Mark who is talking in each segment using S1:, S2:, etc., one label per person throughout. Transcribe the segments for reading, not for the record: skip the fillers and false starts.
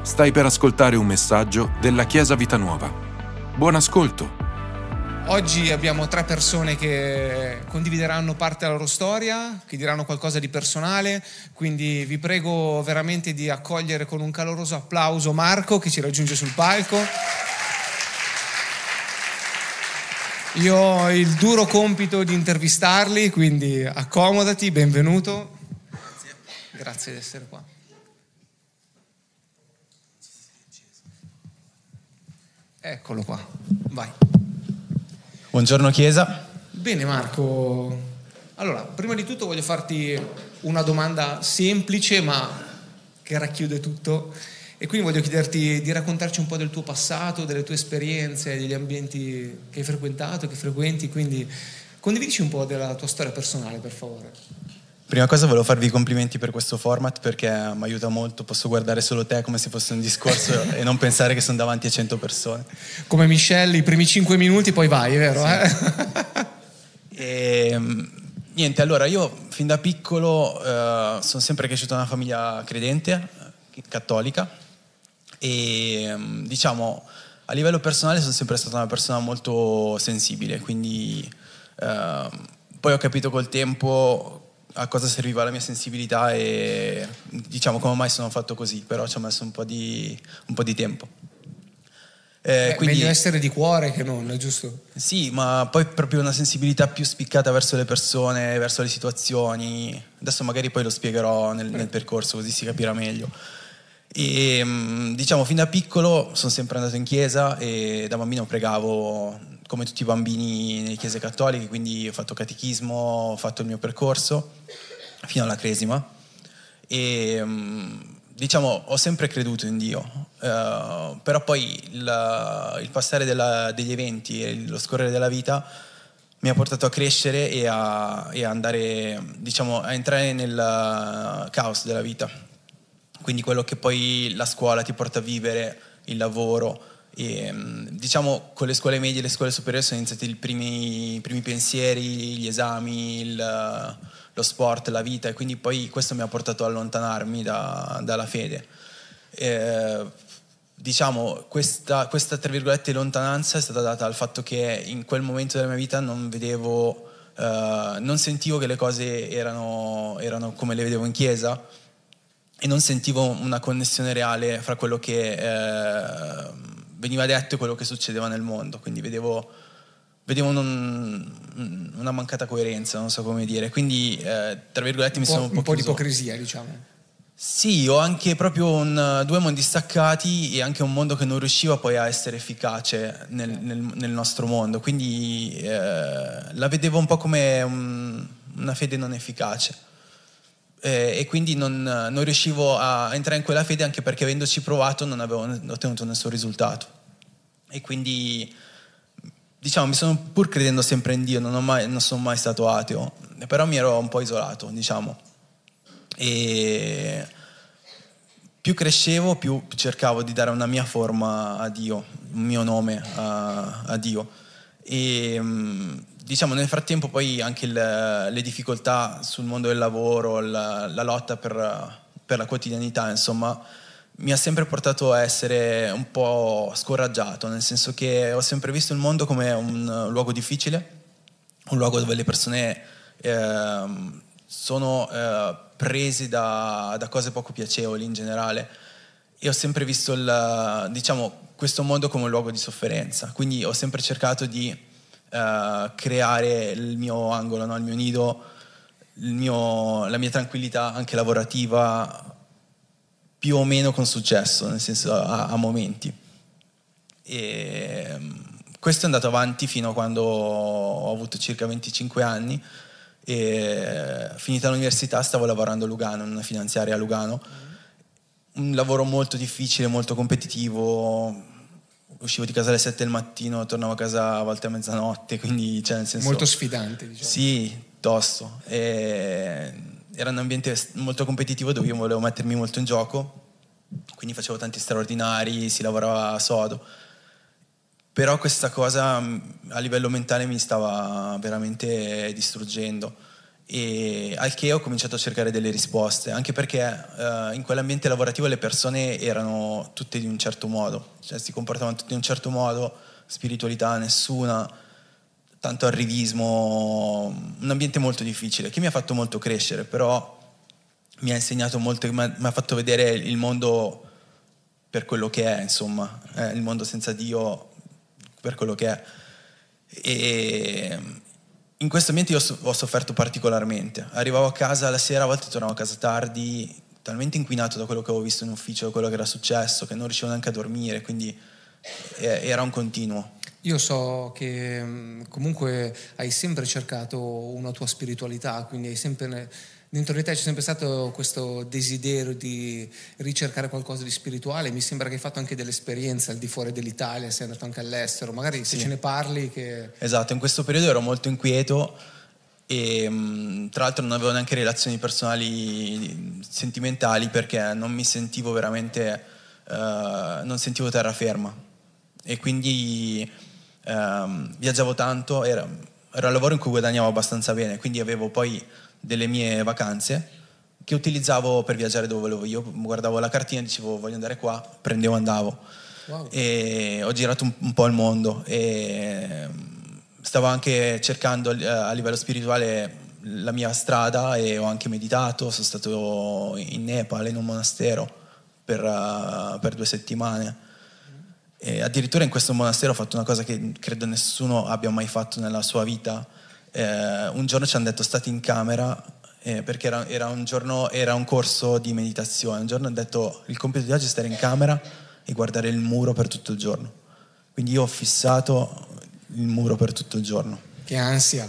S1: Stai per ascoltare un messaggio della Chiesa Vita Nuova. Buon ascolto.
S2: Oggi abbiamo 3 persone che condivideranno parte della loro storia, che diranno qualcosa di personale, quindi vi prego veramente di accogliere con un caloroso applauso Marco che ci raggiunge sul palco. Io ho il duro compito di intervistarli, quindi accomodati, benvenuto. Grazie di essere qua. Eccolo qua, vai.
S3: Buongiorno Chiesa.
S2: Bene Marco, allora prima di tutto voglio farti una domanda semplice ma che racchiude tutto e quindi voglio chiederti di raccontarci un po' del tuo passato, delle tue esperienze, degli ambienti che hai frequentato, che frequenti, quindi condividici un po' della tua storia personale per favore.
S3: Prima cosa volevo farvi i complimenti per questo format perché mi aiuta molto, posso guardare solo te come se fosse un discorso e non pensare che sono davanti a 100 persone.
S2: Come Michelle, i primi 5 minuti poi vai, è vero?
S3: Sì. Niente, allora io fin da piccolo sono sempre cresciuto in una famiglia credente, cattolica e diciamo a livello personale sono sempre stata una persona molto sensibile, quindi poi ho capito col tempo a cosa serviva la mia sensibilità e diciamo come mai sono fatto così, però ci ho messo un po' di tempo.
S2: Quindi meglio essere di cuore che non, è giusto?
S3: Sì, ma poi proprio una sensibilità più spiccata verso le persone, verso le situazioni. Adesso magari poi lo spiegherò nel percorso, così si capirà meglio. E diciamo fin da piccolo sono sempre andato in chiesa e da bambino pregavo come tutti i bambini nelle chiese cattoliche, quindi ho fatto catechismo, ho fatto il mio percorso fino alla cresima e diciamo ho sempre creduto in Dio, però poi il passare degli eventi e lo scorrere della vita mi ha portato a crescere e a andare, diciamo, a entrare nel caos della vita, quindi quello che poi la scuola ti porta a vivere, il lavoro. E, diciamo con le scuole medie e le scuole superiori sono iniziati i primi pensieri, gli esami, lo sport, la vita, e quindi poi questo mi ha portato a allontanarmi dalla fede. Diciamo questa tra virgolette lontananza è stata data dal fatto che in quel momento della mia vita non vedevo, non sentivo che le cose erano come le vedevo in chiesa e non sentivo una connessione reale fra quello che veniva detto e quello che succedeva nel mondo, quindi vedevo una mancata coerenza, non so come dire, quindi tra virgolette mi sono
S2: un po' di ipocrisia, diciamo.
S3: Sì, ho anche proprio due mondi staccati e anche un mondo che non riusciva poi a essere efficace nel nostro mondo, quindi la vedevo un po' come una fede non efficace. E quindi non riuscivo a entrare in quella fede, anche perché avendoci provato non avevo ottenuto nessun risultato. E quindi diciamo mi sono, pur credendo sempre in Dio, non sono mai stato ateo, però mi ero un po' isolato, diciamo. E più crescevo, più cercavo di dare una mia forma a Dio, un mio nome a Dio. E diciamo nel frattempo poi anche le difficoltà sul mondo del lavoro, la lotta per la quotidianità, insomma, mi ha sempre portato a essere un po' scoraggiato, nel senso che ho sempre visto il mondo come un luogo difficile, un luogo dove le persone sono prese da cose poco piacevoli in generale, e ho sempre visto diciamo questo mondo come un luogo di sofferenza, quindi ho sempre cercato di creare il mio angolo, no? Il mio nido, la mia tranquillità anche lavorativa, più o meno con successo, nel senso a momenti. E questo è andato avanti fino a quando ho avuto circa 25 anni e finita l'università stavo lavorando a Lugano, in una finanziaria a Lugano, un lavoro molto difficile, molto competitivo. Uscivo di casa alle 7 del mattino, tornavo a casa a volte a mezzanotte, quindi cioè nel senso
S2: molto sfidante, diciamo.
S3: Sì, tosto. Era un ambiente molto competitivo dove io volevo mettermi molto in gioco, quindi facevo tanti straordinari, si lavorava sodo. Però questa cosa a livello mentale mi stava veramente distruggendo e al che ho cominciato a cercare delle risposte, anche perché in quell'ambiente lavorativo le persone erano tutte di un certo modo, cioè si comportavano tutte in un certo modo, spiritualità nessuna, tanto arrivismo, un ambiente molto difficile che mi ha fatto molto crescere, però mi ha insegnato molto, mi ha fatto vedere il mondo per quello che è, insomma, il mondo senza Dio per quello che è. E in questo ambiente io ho sofferto particolarmente. Arrivavo a casa la sera, a volte tornavo a casa tardi, talmente inquinato da quello che avevo visto in ufficio, da quello che era successo, che non riuscivo neanche a dormire, quindi era un continuo.
S2: Io so che comunque hai sempre cercato una tua spiritualità, quindi hai sempre, dentro di te c'è sempre stato questo desiderio di ricercare qualcosa di spirituale. Mi sembra che hai fatto anche delle esperienze al di fuori dell'Italia, sei andato anche all'estero, magari se ce ne parli che...
S3: Esatto, in questo periodo ero molto inquieto e tra l'altro non avevo neanche relazioni personali sentimentali perché non mi sentivo veramente, non sentivo terraferma e quindi viaggiavo tanto, era un lavoro in cui guadagnavo abbastanza bene, quindi avevo poi delle mie vacanze che utilizzavo per viaggiare dove volevo io, guardavo la cartina e dicevo voglio andare qua, prendevo, andavo. Wow. E ho girato un po' il mondo e stavo anche cercando a livello spirituale la mia strada e ho anche meditato, sono stato in Nepal in un monastero per 2 settimane. E addirittura in questo monastero ho fatto una cosa che credo nessuno abbia mai fatto nella sua vita. Un giorno ci hanno detto state in camera perché era un corso di meditazione. Un giorno hanno detto il compito di oggi è stare in camera e guardare il muro per tutto il giorno. Quindi io ho fissato il muro per tutto il giorno.
S2: Che ansia!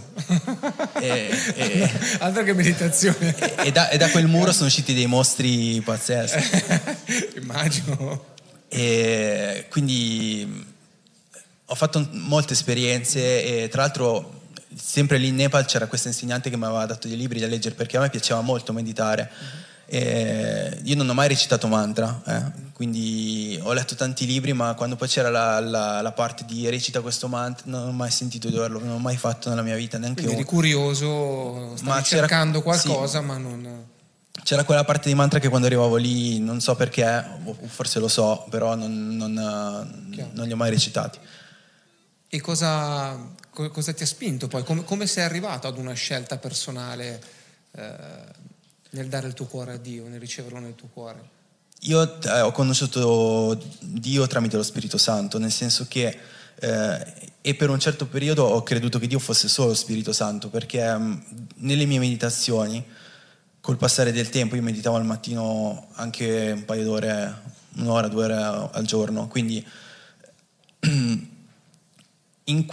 S2: Altro che meditazione.
S3: E da quel muro sono usciti dei mostri pazzeschi.
S2: Immagino.
S3: E quindi ho fatto molte esperienze e tra l'altro sempre lì in Nepal c'era questa insegnante che mi aveva dato dei libri da leggere perché a me piaceva molto meditare. E io non ho mai recitato mantra, quindi ho letto tanti libri, ma quando poi c'era la parte di recita questo mantra non ho mai sentito di doverlo, non ho mai fatto nella mia vita neanche
S2: quindi eri curioso, stavi cercando qualcosa, sì. Ma non...
S3: C'era quella parte di mantra che quando arrivavo lì, non so perché, o forse lo so, però non li ho mai recitati.
S2: E cosa ti ha spinto poi? Come sei arrivato ad una scelta personale nel dare il tuo cuore a Dio, nel riceverlo nel tuo cuore?
S3: Io ho conosciuto Dio tramite lo Spirito Santo, nel senso che e per un certo periodo ho creduto che Dio fosse solo lo Spirito Santo, perché nelle mie meditazioni col passare del tempo io meditavo al mattino anche un paio d'ore, 1 ora, 2 ore al giorno, quindi in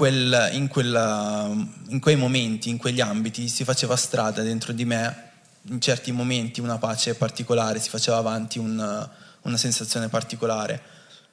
S3: quei momenti, in quegli ambiti si faceva strada dentro di me, in certi momenti una pace particolare, si faceva avanti una sensazione particolare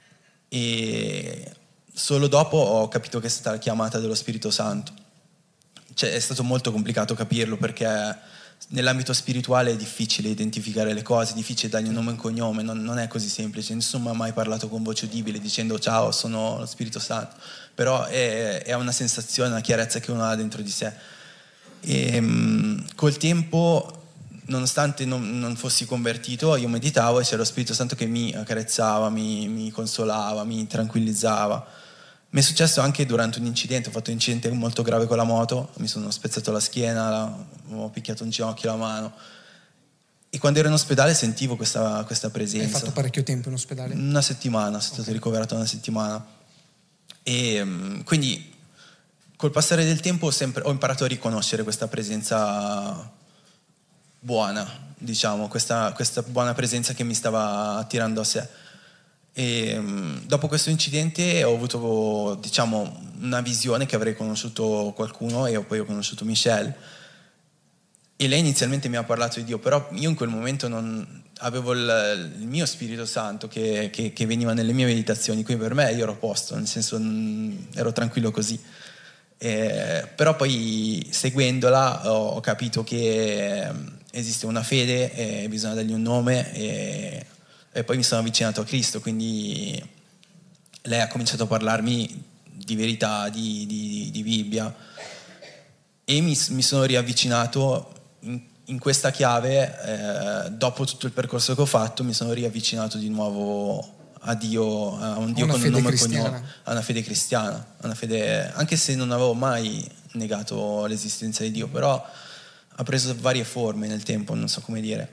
S3: e solo dopo ho capito che è stata la chiamata dello Spirito Santo. Cioè, è stato molto complicato capirlo perché nell'ambito spirituale è difficile identificare le cose, è difficile dargli un nome e un cognome, non è così semplice, nessuno mi ha mai parlato con voce udibile dicendo ciao sono lo Spirito Santo, però è una sensazione, una chiarezza che uno ha dentro di sé e col tempo, nonostante non fossi convertito, io meditavo e c'era lo Spirito Santo che mi accarezzava, mi consolava, mi tranquillizzava. Mi è successo anche durante un incidente, ho fatto un incidente molto grave con la moto, mi sono spezzato la schiena, ho picchiato un ginocchio, la mano e quando ero in ospedale sentivo questa presenza.
S2: Hai fatto parecchio tempo in ospedale?
S3: 1 settimana, sono stato ricoverato 1 settimana e quindi col passare del tempo ho imparato a riconoscere questa presenza buona, diciamo, questa buona presenza che mi stava attirando a sé. E dopo questo incidente ho avuto, diciamo, una visione che avrei conosciuto qualcuno e poi ho conosciuto Michelle e lei inizialmente mi ha parlato di Dio, però io in quel momento non avevo il mio Spirito Santo che veniva nelle mie meditazioni, quindi per me io ero a posto, nel senso ero tranquillo così. Però poi seguendola ho capito che esiste una fede e bisogna dargli un nome e poi mi sono avvicinato a Cristo, quindi lei ha cominciato a parlarmi di verità, di Bibbia e mi sono riavvicinato in questa chiave, dopo tutto il percorso che ho fatto, mi sono riavvicinato di nuovo a Dio, a un Dio con un nome e cognome, a una fede cristiana, anche se non avevo mai negato l'esistenza di Dio, però ha preso varie forme nel tempo, non so come dire.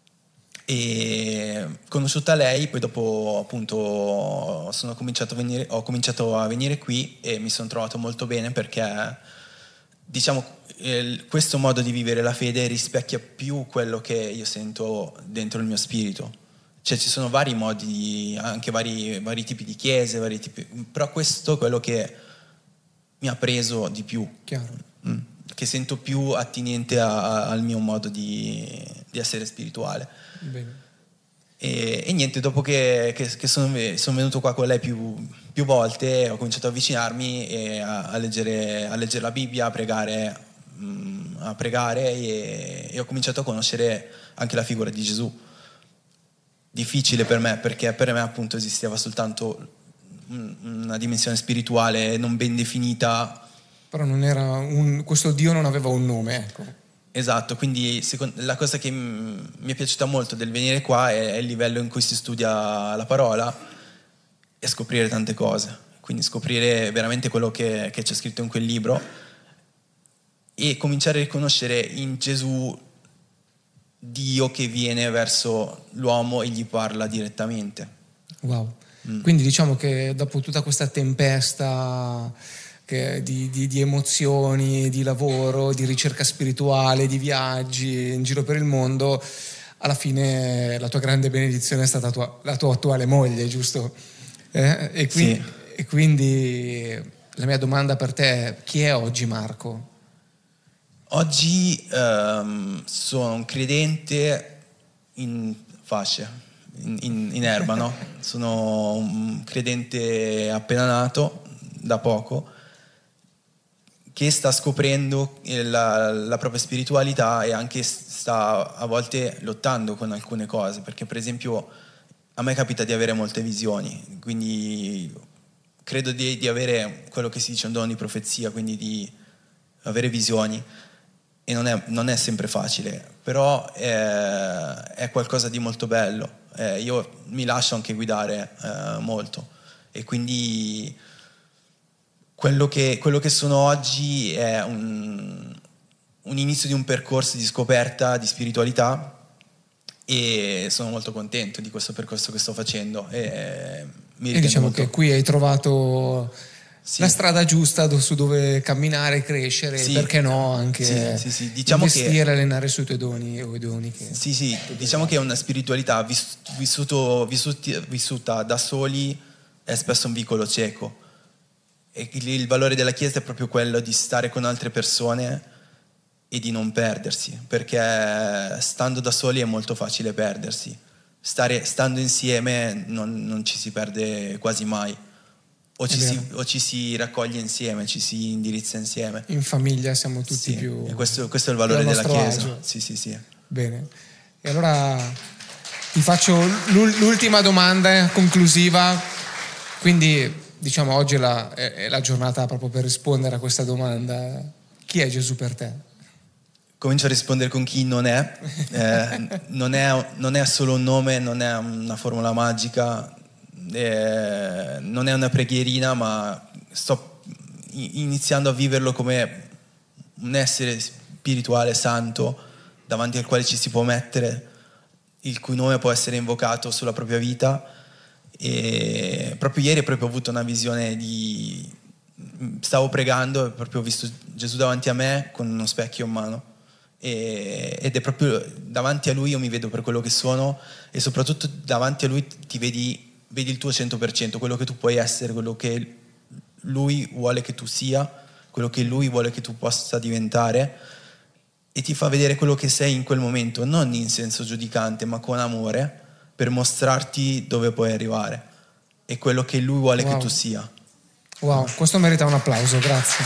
S3: E conosciuta lei, poi dopo appunto ho cominciato a venire qui e mi sono trovato molto bene, perché diciamo questo modo di vivere la fede rispecchia più quello che io sento dentro il mio spirito. Cioè ci sono vari modi, anche vari tipi di chiese, però questo è quello che mi ha preso di più.
S2: Chiaro.
S3: Che sento più attinente al mio modo di essere spirituale.
S2: Bene.
S3: E niente, dopo che sono venuto qua con lei più volte, ho cominciato a avvicinarmi e a leggere la Bibbia, a pregare e ho cominciato a conoscere anche la figura di Gesù. Difficile per me, perché per me appunto esisteva soltanto una dimensione spirituale non ben definita.
S2: Però non era questo Dio non aveva un nome, ecco.
S3: Esatto, quindi la cosa che mi è piaciuta molto del venire qua è il livello in cui si studia la parola e scoprire tante cose, quindi scoprire veramente quello che c'è scritto in quel libro e cominciare a riconoscere in Gesù Dio che viene verso l'uomo e gli parla direttamente.
S2: Wow. Quindi diciamo che dopo tutta questa tempesta di emozioni, di lavoro, di ricerca spirituale, di viaggi in giro per il mondo, alla fine la tua grande benedizione è stata la tua attuale moglie, giusto?
S3: Sì.
S2: E quindi la mia domanda per te è: chi è oggi Marco?
S3: Oggi sono un credente in fasce, in erba, no? Sono un credente appena nato, da poco, che sta scoprendo la propria spiritualità e anche sta a volte lottando con alcune cose, perché per esempio a me capita di avere molte visioni, quindi credo di avere quello che si dice un dono di profezia, quindi di avere visioni, e non è sempre facile, però è qualcosa di molto bello. Io mi lascio anche guidare molto, e quindi quello che sono oggi è un inizio di un percorso di scoperta di spiritualità, e sono molto contento di questo percorso che sto facendo. E
S2: diciamo
S3: molto...
S2: che qui hai trovato la strada giusta su dove camminare, crescere,
S3: sì,
S2: perché no anche
S3: sì. Diciamo
S2: investire, allenare sui tuoi doni o i doni che...
S3: Sì, diciamo che è una spiritualità vissuta da soli, è spesso un vicolo cieco, e il valore della Chiesa è proprio quello di stare con altre persone e di non perdersi, perché stando da soli è molto facile perdersi. Stando insieme non ci si perde quasi mai, o ci si raccoglie insieme, ci si indirizza insieme.
S2: In famiglia siamo tutti più...
S3: E questo è il valore della Chiesa.
S2: Agio.
S3: Sì.
S2: Bene, e allora ti faccio l'ultima domanda conclusiva. Quindi diciamo oggi è la giornata proprio per rispondere a questa domanda: chi è Gesù per te?
S3: Comincio a rispondere con chi non è. Non è solo un nome, non è una formula magica, non è una preghierina, ma sto iniziando a viverlo come un essere spirituale santo davanti al quale ci si può mettere, il cui nome può essere invocato sulla propria vita. E proprio ieri ho avuto una visione stavo pregando e proprio ho visto Gesù davanti a me con uno specchio in mano, ed è proprio davanti a lui io mi vedo per quello che sono, e soprattutto davanti a lui ti vedi il tuo 100%, quello che tu puoi essere, quello che lui vuole che tu sia, quello che lui vuole che tu possa diventare, e ti fa vedere quello che sei in quel momento, non in senso giudicante ma con amore, per mostrarti dove puoi arrivare e quello che lui vuole che tu sia.
S2: Wow, questo merita un applauso, grazie.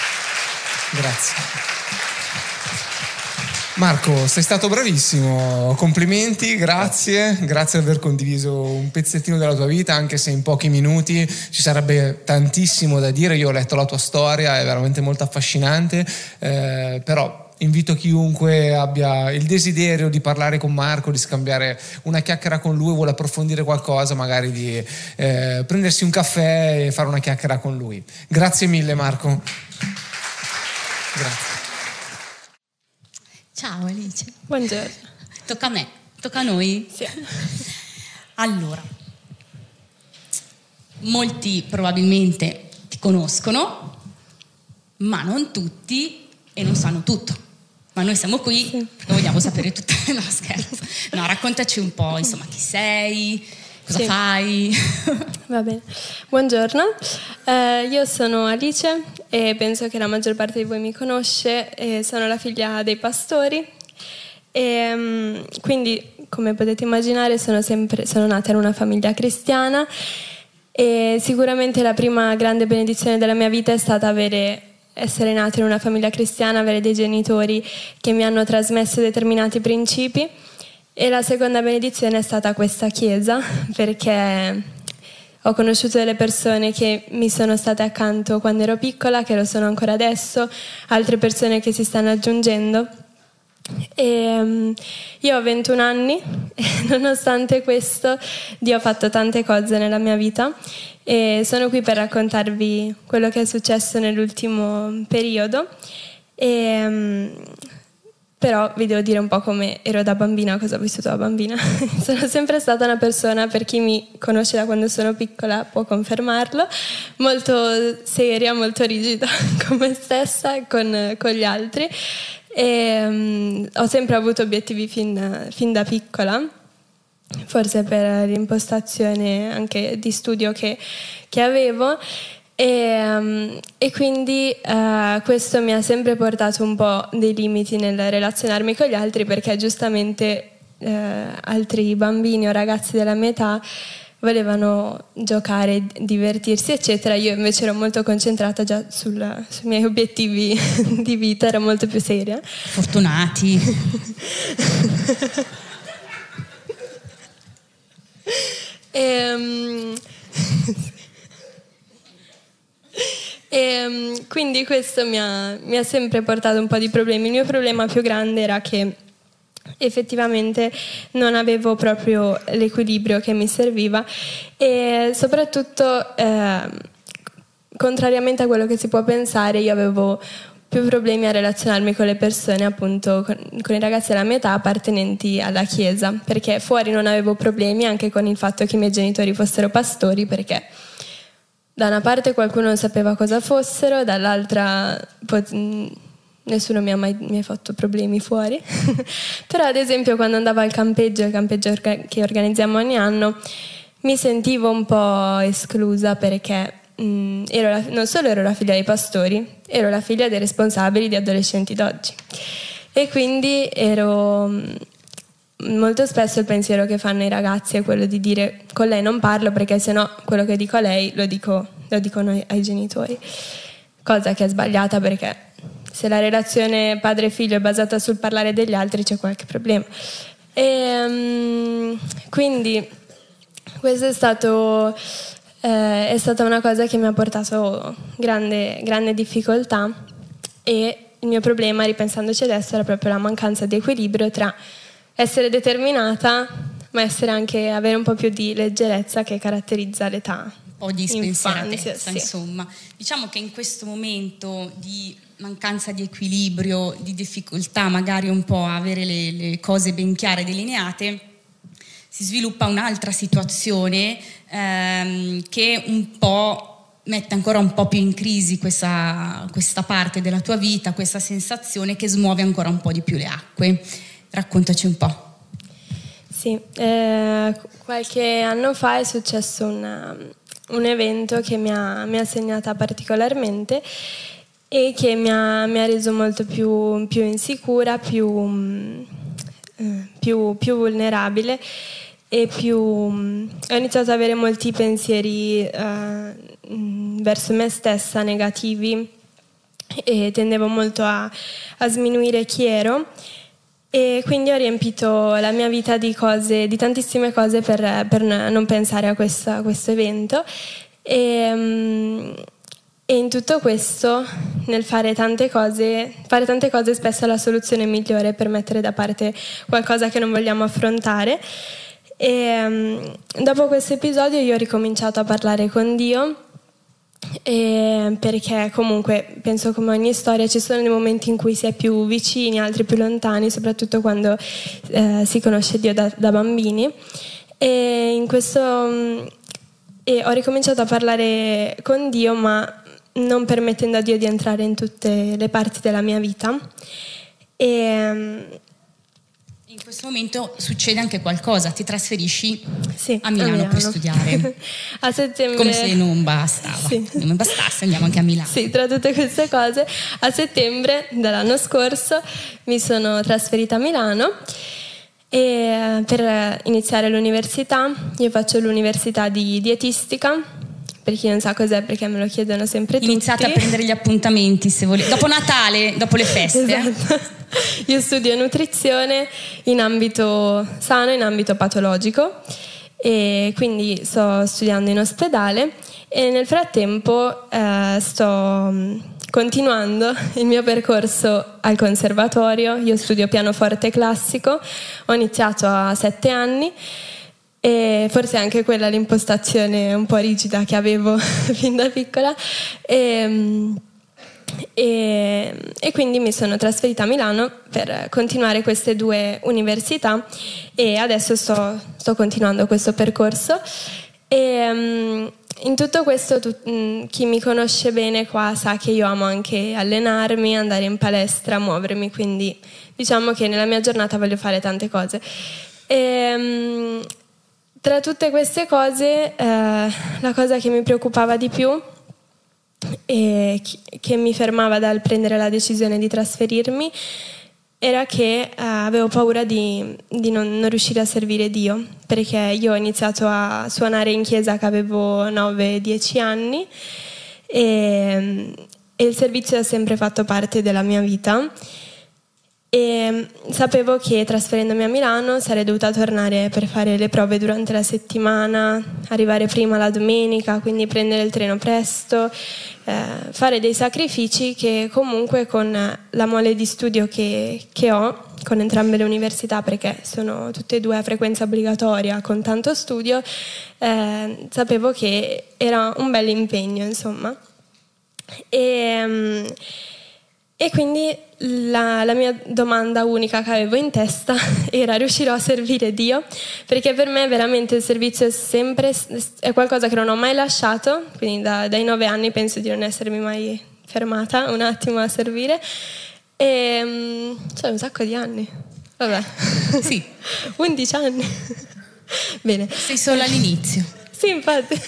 S2: Marco, sei stato bravissimo, complimenti, grazie di aver condiviso un pezzettino della tua vita, anche se in pochi minuti. Ci sarebbe tantissimo da dire. Io ho letto la tua storia, è veramente molto affascinante, però invito chiunque abbia il desiderio di parlare con Marco, di scambiare una chiacchiera con lui, vuole approfondire qualcosa, magari di prendersi un caffè e fare una chiacchiera con lui. Grazie mille Marco. Grazie.
S4: Ciao Alice.
S5: Buongiorno.
S4: Tocca a me, tocca a noi?
S5: Sì.
S4: Allora, molti probabilmente ti conoscono, ma non tutti e non sanno tutto. Ma noi siamo qui perché vogliamo sapere tutto. No, scherzo. No, raccontaci un po', insomma, chi sei, cosa fai.
S5: Va bene. Buongiorno, io sono Alice e penso che la maggior parte di voi mi conosce. Sono la figlia dei pastori e quindi, come potete immaginare, sono nata in una famiglia cristiana e sicuramente la prima grande benedizione della mia vita è stata essere nata in una famiglia cristiana, avere dei genitori che mi hanno trasmesso determinati principi. E la seconda benedizione è stata questa chiesa, perché ho conosciuto delle persone che mi sono state accanto quando ero piccola, che lo sono ancora adesso, altre persone che si stanno aggiungendo. E io ho 21 anni e nonostante questo Dio ha fatto tante cose nella mia vita e sono qui per raccontarvi quello che è successo nell'ultimo periodo. Però vi devo dire un po' come ero da bambina, cosa ho vissuto da bambina. Sono sempre stata una persona, per chi mi conosce da quando sono piccola può confermarlo, molto seria, molto rigida con me stessa e con gli altri. Ho sempre avuto obiettivi fin da piccola, forse per l'impostazione anche di studio che avevo. E quindi questo mi ha sempre portato un po' dei limiti nel relazionarmi con gli altri, perché giustamente altri bambini o ragazzi della mia età volevano giocare, divertirsi eccetera. Io invece ero molto concentrata già sui miei obiettivi di vita, ero molto più seria.
S4: Fortunati.
S5: E quindi questo mi ha sempre portato un po' di problemi. Il mio problema più grande era che effettivamente non avevo proprio l'equilibrio che mi serviva e soprattutto contrariamente a quello che si può pensare, io avevo più problemi a relazionarmi con le persone, appunto con i ragazzi della mia età appartenenti alla chiesa, perché fuori non avevo problemi anche con il fatto che i miei genitori fossero pastori, perché da una parte qualcuno non sapeva cosa fossero, dall'altra nessuno mi ha fatto problemi fuori. Però ad esempio quando andavo al campeggio, il campeggio che organizziamo ogni anno, mi sentivo un po' esclusa, perché non solo ero la figlia dei pastori, ero la figlia dei responsabili di adolescenti d'oggi. E quindi molto spesso il pensiero che fanno i ragazzi è quello di dire: con lei non parlo perché sennò quello che dico a lei lo dicono ai genitori, cosa che è sbagliata, perché se la relazione padre-figlio è basata sul parlare degli altri c'è qualche problema. E quindi questo è stata una cosa che mi ha portato grande difficoltà, e il mio problema, ripensandoci adesso, era proprio la mancanza di equilibrio tra essere determinata ma avere un po' più di leggerezza che caratterizza l'età.
S4: Un po' di spensieratezza,
S5: sì.
S4: Insomma. Diciamo che in questo momento di mancanza di equilibrio, di difficoltà magari un po' a avere le cose ben chiare, delineate, si sviluppa un'altra situazione che un po' mette ancora un po' più in crisi questa parte della tua vita, questa sensazione che smuove ancora un po' di più le acque. Raccontaci un po'.
S5: Sì, qualche anno fa è successo un evento che mi ha segnata particolarmente e che mi ha reso molto più insicura, più vulnerabile, e ho iniziato ad avere molti pensieri verso me stessa negativi, e tendevo molto a sminuire chi ero, e quindi ho riempito la mia vita di tantissime cose per non pensare a questo evento. E in tutto questo, nel fare tante cose spesso è la soluzione migliore per mettere da parte qualcosa che non vogliamo affrontare. E dopo questo episodio io ho ricominciato a parlare con Dio, perché comunque penso, come ogni storia, ci sono dei momenti in cui si è più vicini, altri più lontani, soprattutto quando si conosce Dio da bambini. E in questo ho ricominciato a parlare con Dio, ma non permettendo a Dio di entrare in tutte le parti della mia vita.
S4: In questo momento succede anche qualcosa, ti trasferisci
S5: sì,
S4: a Milano per studiare.
S5: A settembre.
S4: Come se non bastava.
S5: Sì.
S4: Non bastasse, andiamo anche a Milano.
S5: Sì, tra tutte queste cose, a settembre dell'anno scorso mi sono trasferita a Milano e per iniziare l'università. Io faccio l'università di dietistica. Per chi non sa cos'è, perché me lo chiedono sempre tutti.
S4: Iniziate a prendere gli appuntamenti, se volete. Dopo Natale, dopo le feste.
S5: Esatto. Io studio nutrizione in ambito sano, in ambito patologico, e quindi sto studiando in ospedale e nel frattempo sto continuando il mio percorso al conservatorio. Io studio pianoforte classico, ho iniziato a 7 anni. E forse anche quella l'impostazione un po' rigida che avevo fin da piccola, e quindi mi sono trasferita a Milano per continuare queste 2 università e adesso sto continuando questo percorso. E in tutto questo chi mi conosce bene qua sa che io amo anche allenarmi, andare in palestra, muovermi, quindi diciamo che nella mia giornata voglio fare tante cose. Tra tutte queste cose, la cosa che mi preoccupava di più e che mi fermava dal prendere la decisione di trasferirmi era che avevo paura di non riuscire a servire Dio, perché io ho iniziato a suonare in chiesa che avevo 9-10 anni e il servizio ha sempre fatto parte della mia vita. E sapevo che trasferendomi a Milano sarei dovuta tornare per fare le prove durante la settimana, arrivare prima la domenica, quindi prendere il treno presto, fare dei sacrifici che comunque con la mole di studio che ho, con entrambe le università, perché sono tutte e 2 a frequenza obbligatoria con tanto studio, sapevo che era un bel impegno, insomma. E quindi la mia domanda unica che avevo in testa era: riuscirò a servire Dio? Perché per me veramente il servizio è qualcosa che non ho mai lasciato, quindi dai 9 anni penso di non essermi mai fermata un attimo a servire, e cioè un sacco di anni, vabbè,
S4: sì.
S5: 11 anni. Bene.
S4: Sei solo all'inizio.
S5: Sì, infatti.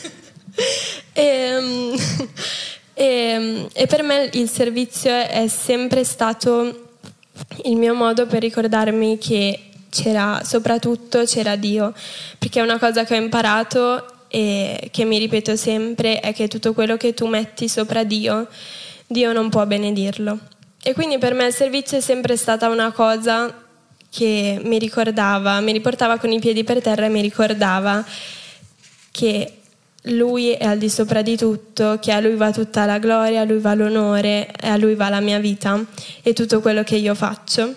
S5: E per me il servizio è sempre stato il mio modo per ricordarmi che c'era Dio, perché è una cosa che ho imparato e che mi ripeto sempre, è che tutto quello che tu metti sopra Dio non può benedirlo. E quindi per me il servizio è sempre stata una cosa che mi riportava con i piedi per terra e mi ricordava che Lui è al di sopra di tutto, che a Lui va tutta la gloria, a Lui va l'onore, e a Lui va la mia vita e tutto quello che io faccio.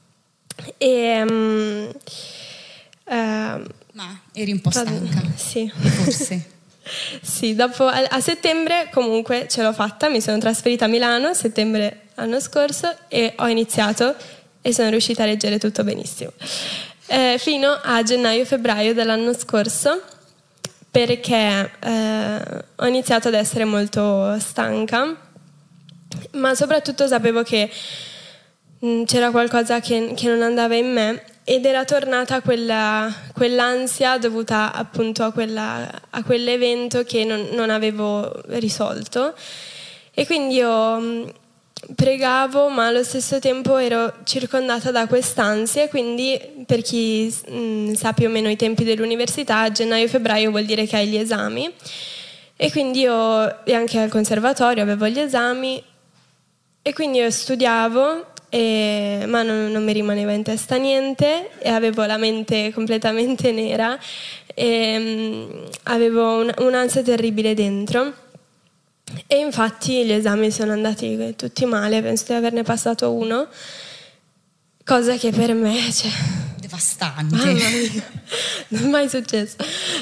S4: Ma eri un po' stanca?
S5: Sì.
S4: Forse.
S5: Sì, dopo a settembre comunque ce l'ho fatta, mi sono trasferita a Milano a settembre l'anno scorso e ho iniziato e sono riuscita a leggere tutto benissimo. Fino a gennaio-febbraio dell'anno scorso, perché ho iniziato ad essere molto stanca, ma soprattutto sapevo che c'era qualcosa che non andava in me ed era tornata quell'ansia dovuta appunto a quell'evento che non avevo risolto, e quindi io pregavo, ma allo stesso tempo ero circondata da quest'ansia. Quindi per chi sa più o meno i tempi dell'università, gennaio-febbraio vuol dire che hai gli esami, e quindi io e anche al conservatorio avevo gli esami, e quindi io studiavo ma non mi rimaneva in testa niente e avevo la mente completamente nera e avevo un'ansia terribile dentro. E infatti gli esami sono andati tutti male, penso di averne passato uno, cosa che per me, cioè,
S4: Devastante.
S5: mamma mia, non è mai successo.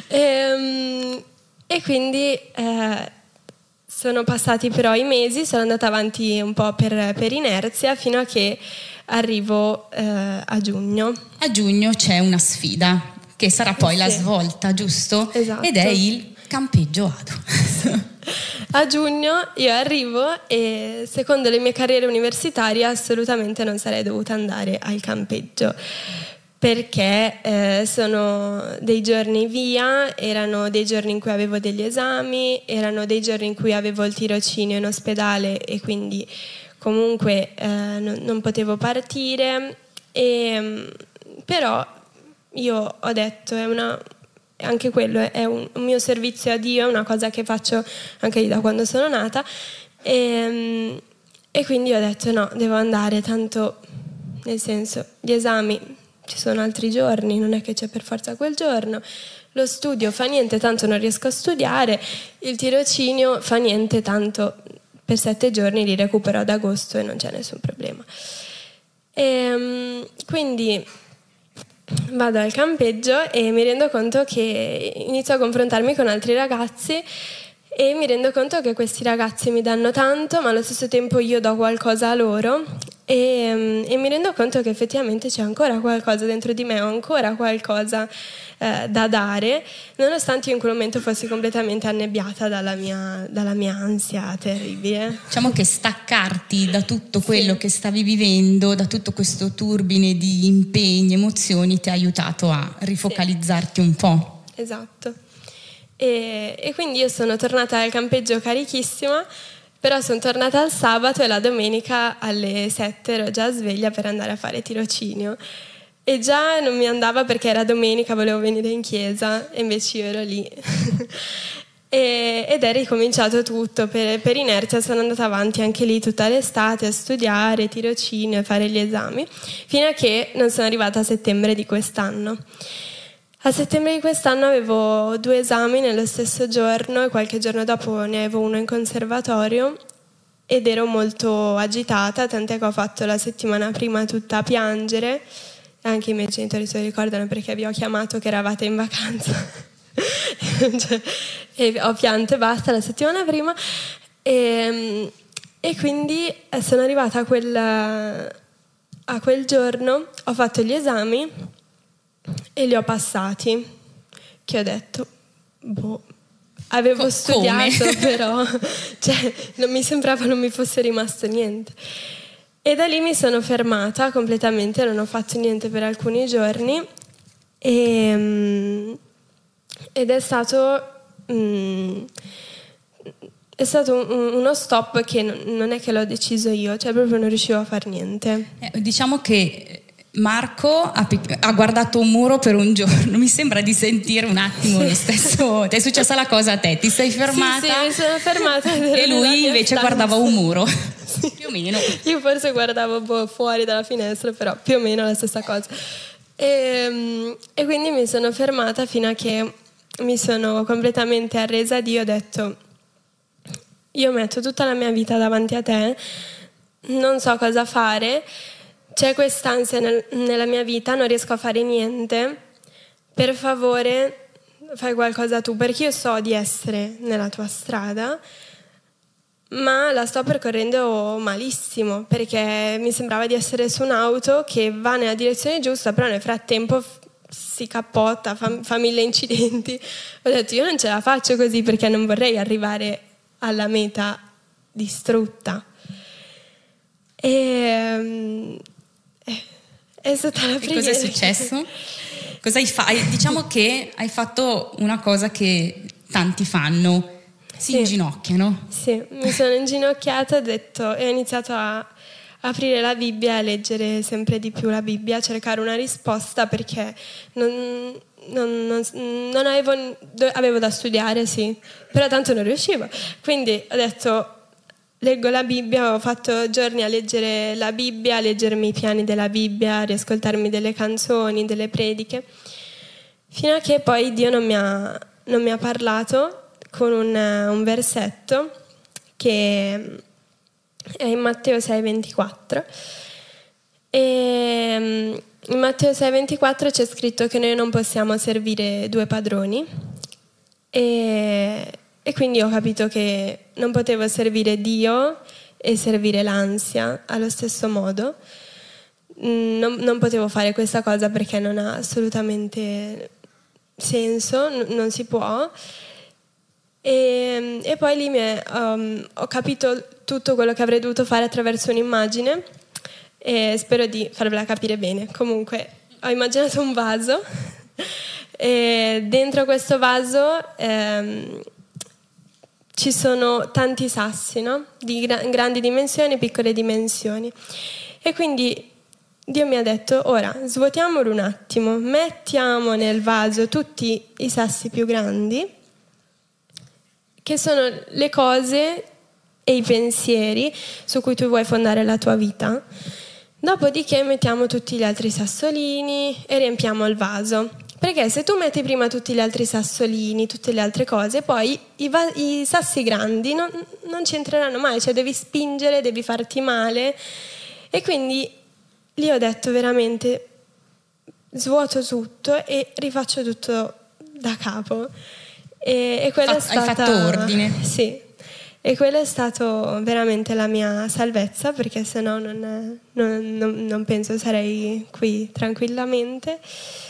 S5: E quindi sono passati però i mesi, sono andata avanti un po' per inerzia fino a che arrivo a giugno.
S4: A giugno c'è una sfida che sarà poi la
S5: Sì.
S4: svolta, giusto?
S5: Esatto.
S4: Ed è il campeggio ADO.
S5: A giugno io arrivo e secondo le mie carriere universitarie assolutamente non sarei dovuta andare al campeggio, perché sono dei giorni via, erano dei giorni in cui avevo degli esami, erano dei giorni in cui avevo il tirocinio in ospedale e quindi comunque non potevo partire, però io ho detto anche quello è un mio servizio a Dio, è una cosa che faccio anche da quando sono nata, e quindi ho detto no, devo andare, tanto nel senso gli esami ci sono altri giorni, non è che c'è per forza quel giorno, lo studio fa niente, tanto non riesco a studiare, il tirocinio fa niente, tanto per 7 giorni li recupero ad agosto e non c'è nessun problema. Quindi vado al campeggio e mi rendo conto che inizio a confrontarmi con altri ragazzi e mi rendo conto che questi ragazzi mi danno tanto, ma allo stesso tempo io do qualcosa a loro e mi rendo conto che effettivamente c'è ancora qualcosa dentro di me, ho ancora qualcosa da dare, nonostante io in quel momento fossi completamente annebbiata dalla mia ansia terribile.
S4: Diciamo che staccarti da tutto quello che stavi vivendo, da tutto questo turbine di impegni, emozioni, ti ha aiutato a rifocalizzarti un po'.
S5: Esatto. E quindi io sono tornata al campeggio carichissima, però sono tornata il sabato e la domenica alle 7 ero già sveglia per andare a fare tirocinio. E già non mi andava perché era domenica, volevo venire in chiesa e invece io ero lì. Ed è ricominciato tutto, per inerzia sono andata avanti anche lì tutta l'estate a studiare, tirocinio, a fare gli esami, fino a che non sono arrivata a settembre di quest'anno. A settembre di quest'anno avevo 2 esami nello stesso giorno e qualche giorno dopo ne avevo uno in conservatorio ed ero molto agitata, tant'è che ho fatto la settimana prima tutta a piangere. Anche i miei genitori se lo ricordano perché vi ho chiamato che eravate in vacanza e ho pianto e basta la settimana prima e quindi sono arrivata a quel giorno, ho fatto gli esami e li ho passati, che ho detto avevo studiato però cioè, non mi sembrava non mi fosse rimasto niente. E da lì mi sono fermata completamente, non ho fatto niente per alcuni giorni ed è stato uno stop che non è che l'ho deciso io, cioè proprio non riuscivo a far niente.
S4: Diciamo che Marco ha guardato un muro per un giorno, mi sembra di sentire un attimo lo stesso. Ti è successa la cosa a te, ti sei fermata?
S5: Sì, mi sono fermata
S4: e lui invece guardava un muro.
S5: Sì.
S4: Più o meno.
S5: Io forse guardavo fuori dalla finestra, però più o meno la stessa cosa. E quindi mi sono fermata fino a che mi sono completamente arresa a Dio. Ho detto: io metto tutta la mia vita davanti a te, non so cosa fare, c'è quest'ansia nella mia vita, non riesco a fare niente, per favore fai qualcosa tu, perché io so di essere nella tua strada, ma la sto percorrendo malissimo, perché mi sembrava di essere su un'auto che va nella direzione giusta, però nel frattempo si cappotta, fa 1000 incidenti. Ho detto: io non ce la faccio così, perché non vorrei arrivare alla meta distrutta. È stata la preghiera.
S4: E cosa è successo? Cosa hai fatto? Diciamo che hai fatto una cosa che tanti fanno. Si inginocchiano.
S5: Sì, mi sono inginocchiata e ho iniziato a aprire la Bibbia, a leggere sempre di più la Bibbia, a cercare una risposta, perché non avevo da studiare, sì, però tanto non riuscivo. Quindi ho detto: leggo la Bibbia, ho fatto giorni a leggere la Bibbia, a leggermi i piani della Bibbia, a riascoltarmi delle canzoni, delle prediche, fino a che poi Dio non mi ha parlato con un versetto che è in Matteo 6,24. E in Matteo 6,24 c'è scritto che noi non possiamo servire due padroni, e quindi ho capito che non potevo servire Dio e servire l'ansia allo stesso modo. Non potevo fare questa cosa perché non ha assolutamente senso, non si può. E poi lì ho capito tutto quello che avrei dovuto fare attraverso un'immagine, e spero di farvela capire bene. Comunque ho immaginato un vaso e dentro questo vaso ci sono tanti sassi, no? Di grandi dimensioni e piccole dimensioni, e quindi Dio mi ha detto: ora svuotiamolo un attimo, mettiamo nel vaso tutti i sassi più grandi, che sono le cose e i pensieri su cui tu vuoi fondare la tua vita. Dopodiché mettiamo tutti gli altri sassolini e riempiamo il vaso. Perché se tu metti prima tutti gli altri sassolini, tutte le altre cose, poi i sassi grandi non ci entreranno mai, cioè devi spingere, devi farti male. E quindi lì ho detto veramente: svuoto tutto e rifaccio tutto da capo. E quella è stata...
S4: Hai fatto ordine.
S5: Sì. E quella è stata veramente la mia salvezza, perché sennò non penso sarei qui tranquillamente.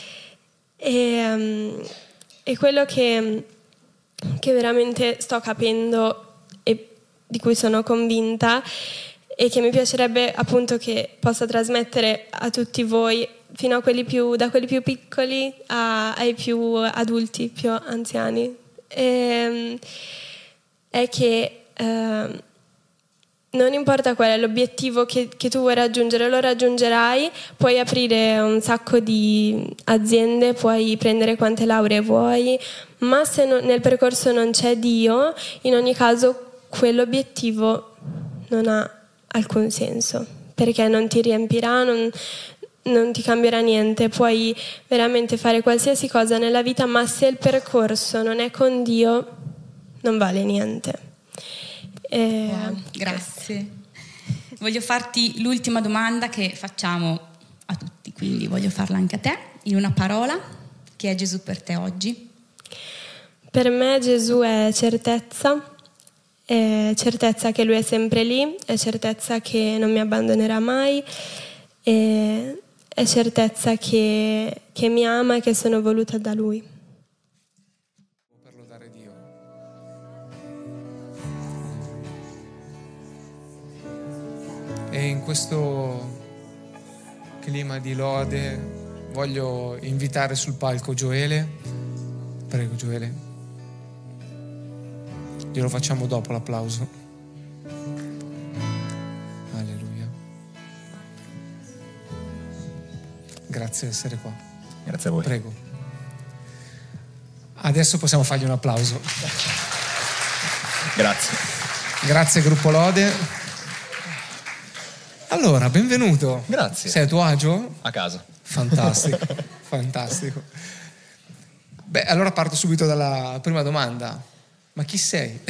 S5: E quello che veramente sto capendo e di cui sono convinta, e che mi piacerebbe appunto che possa trasmettere a tutti voi, fino a da quelli più piccoli ai più adulti, più anziani, è che non importa qual è l'obiettivo che tu vuoi raggiungere, lo raggiungerai. Puoi aprire un sacco di aziende, puoi prendere quante lauree vuoi, ma se nel percorso non c'è Dio, in ogni caso quell'obiettivo non ha alcun senso, perché non ti riempirà, non ti cambierà niente. Puoi veramente fare qualsiasi cosa nella vita, ma se il percorso non è con Dio non vale niente.
S4: Wow, grazie. Voglio farti l'ultima domanda che facciamo a tutti, quindi voglio farla anche a te, in una parola. Che è Gesù per te oggi?
S5: Per me Gesù è certezza che Lui è sempre lì, è certezza che non mi abbandonerà mai, è certezza che mi ama e che sono voluta da Lui.
S2: Per lodare Dio. E in questo clima di lode voglio invitare sul palco Gioele. Prego Gioele. Glielo facciamo dopo l'applauso. Alleluia. Grazie di essere qua.
S6: Grazie a voi.
S2: Prego. Adesso possiamo fargli un applauso.
S6: Grazie.
S2: Grazie Gruppo Lode. Allora, benvenuto.
S6: Grazie.
S2: Sei a tuo agio?
S6: A casa.
S2: Fantastico, fantastico. Beh, allora parto subito dalla prima domanda. Ma chi sei?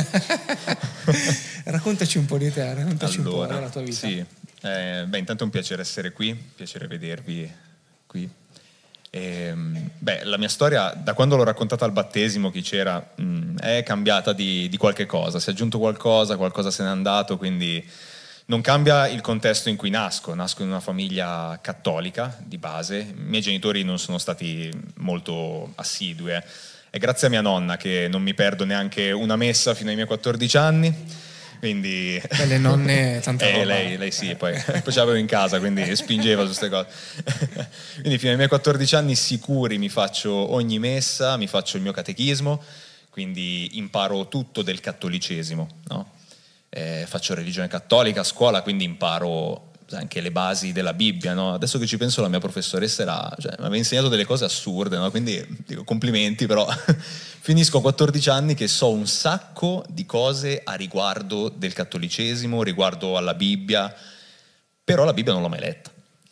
S2: Raccontaci un po' di te, raccontaci un po' della tua vita.
S6: Sì, intanto è un piacere essere qui, piacere vedervi qui. La mia storia, da quando l'ho raccontata al battesimo, chi c'era, è cambiata di qualche cosa, si è aggiunto qualcosa se n'è andato, quindi non cambia il contesto in cui nasco in una famiglia cattolica di base. I miei genitori non sono stati molto assidui, È grazie a mia nonna che non mi perdo neanche una messa fino ai miei 14 anni, quindi...
S2: Le nonne tanta roba.
S6: Lei sì, poi ce l'avevo in casa, quindi spingeva su queste cose. Quindi fino ai miei 14 anni sicuri mi faccio ogni messa, mi faccio il mio catechismo, quindi imparo tutto del cattolicesimo, no? Faccio religione cattolica a scuola, quindi imparo anche le basi della Bibbia, no? Adesso che ci penso, la mia professoressa mi aveva insegnato delle cose assurde, no? Quindi dico complimenti, però finisco a 14 anni che so un sacco di cose a riguardo del cattolicesimo, riguardo alla Bibbia, però la Bibbia non l'ho mai letta.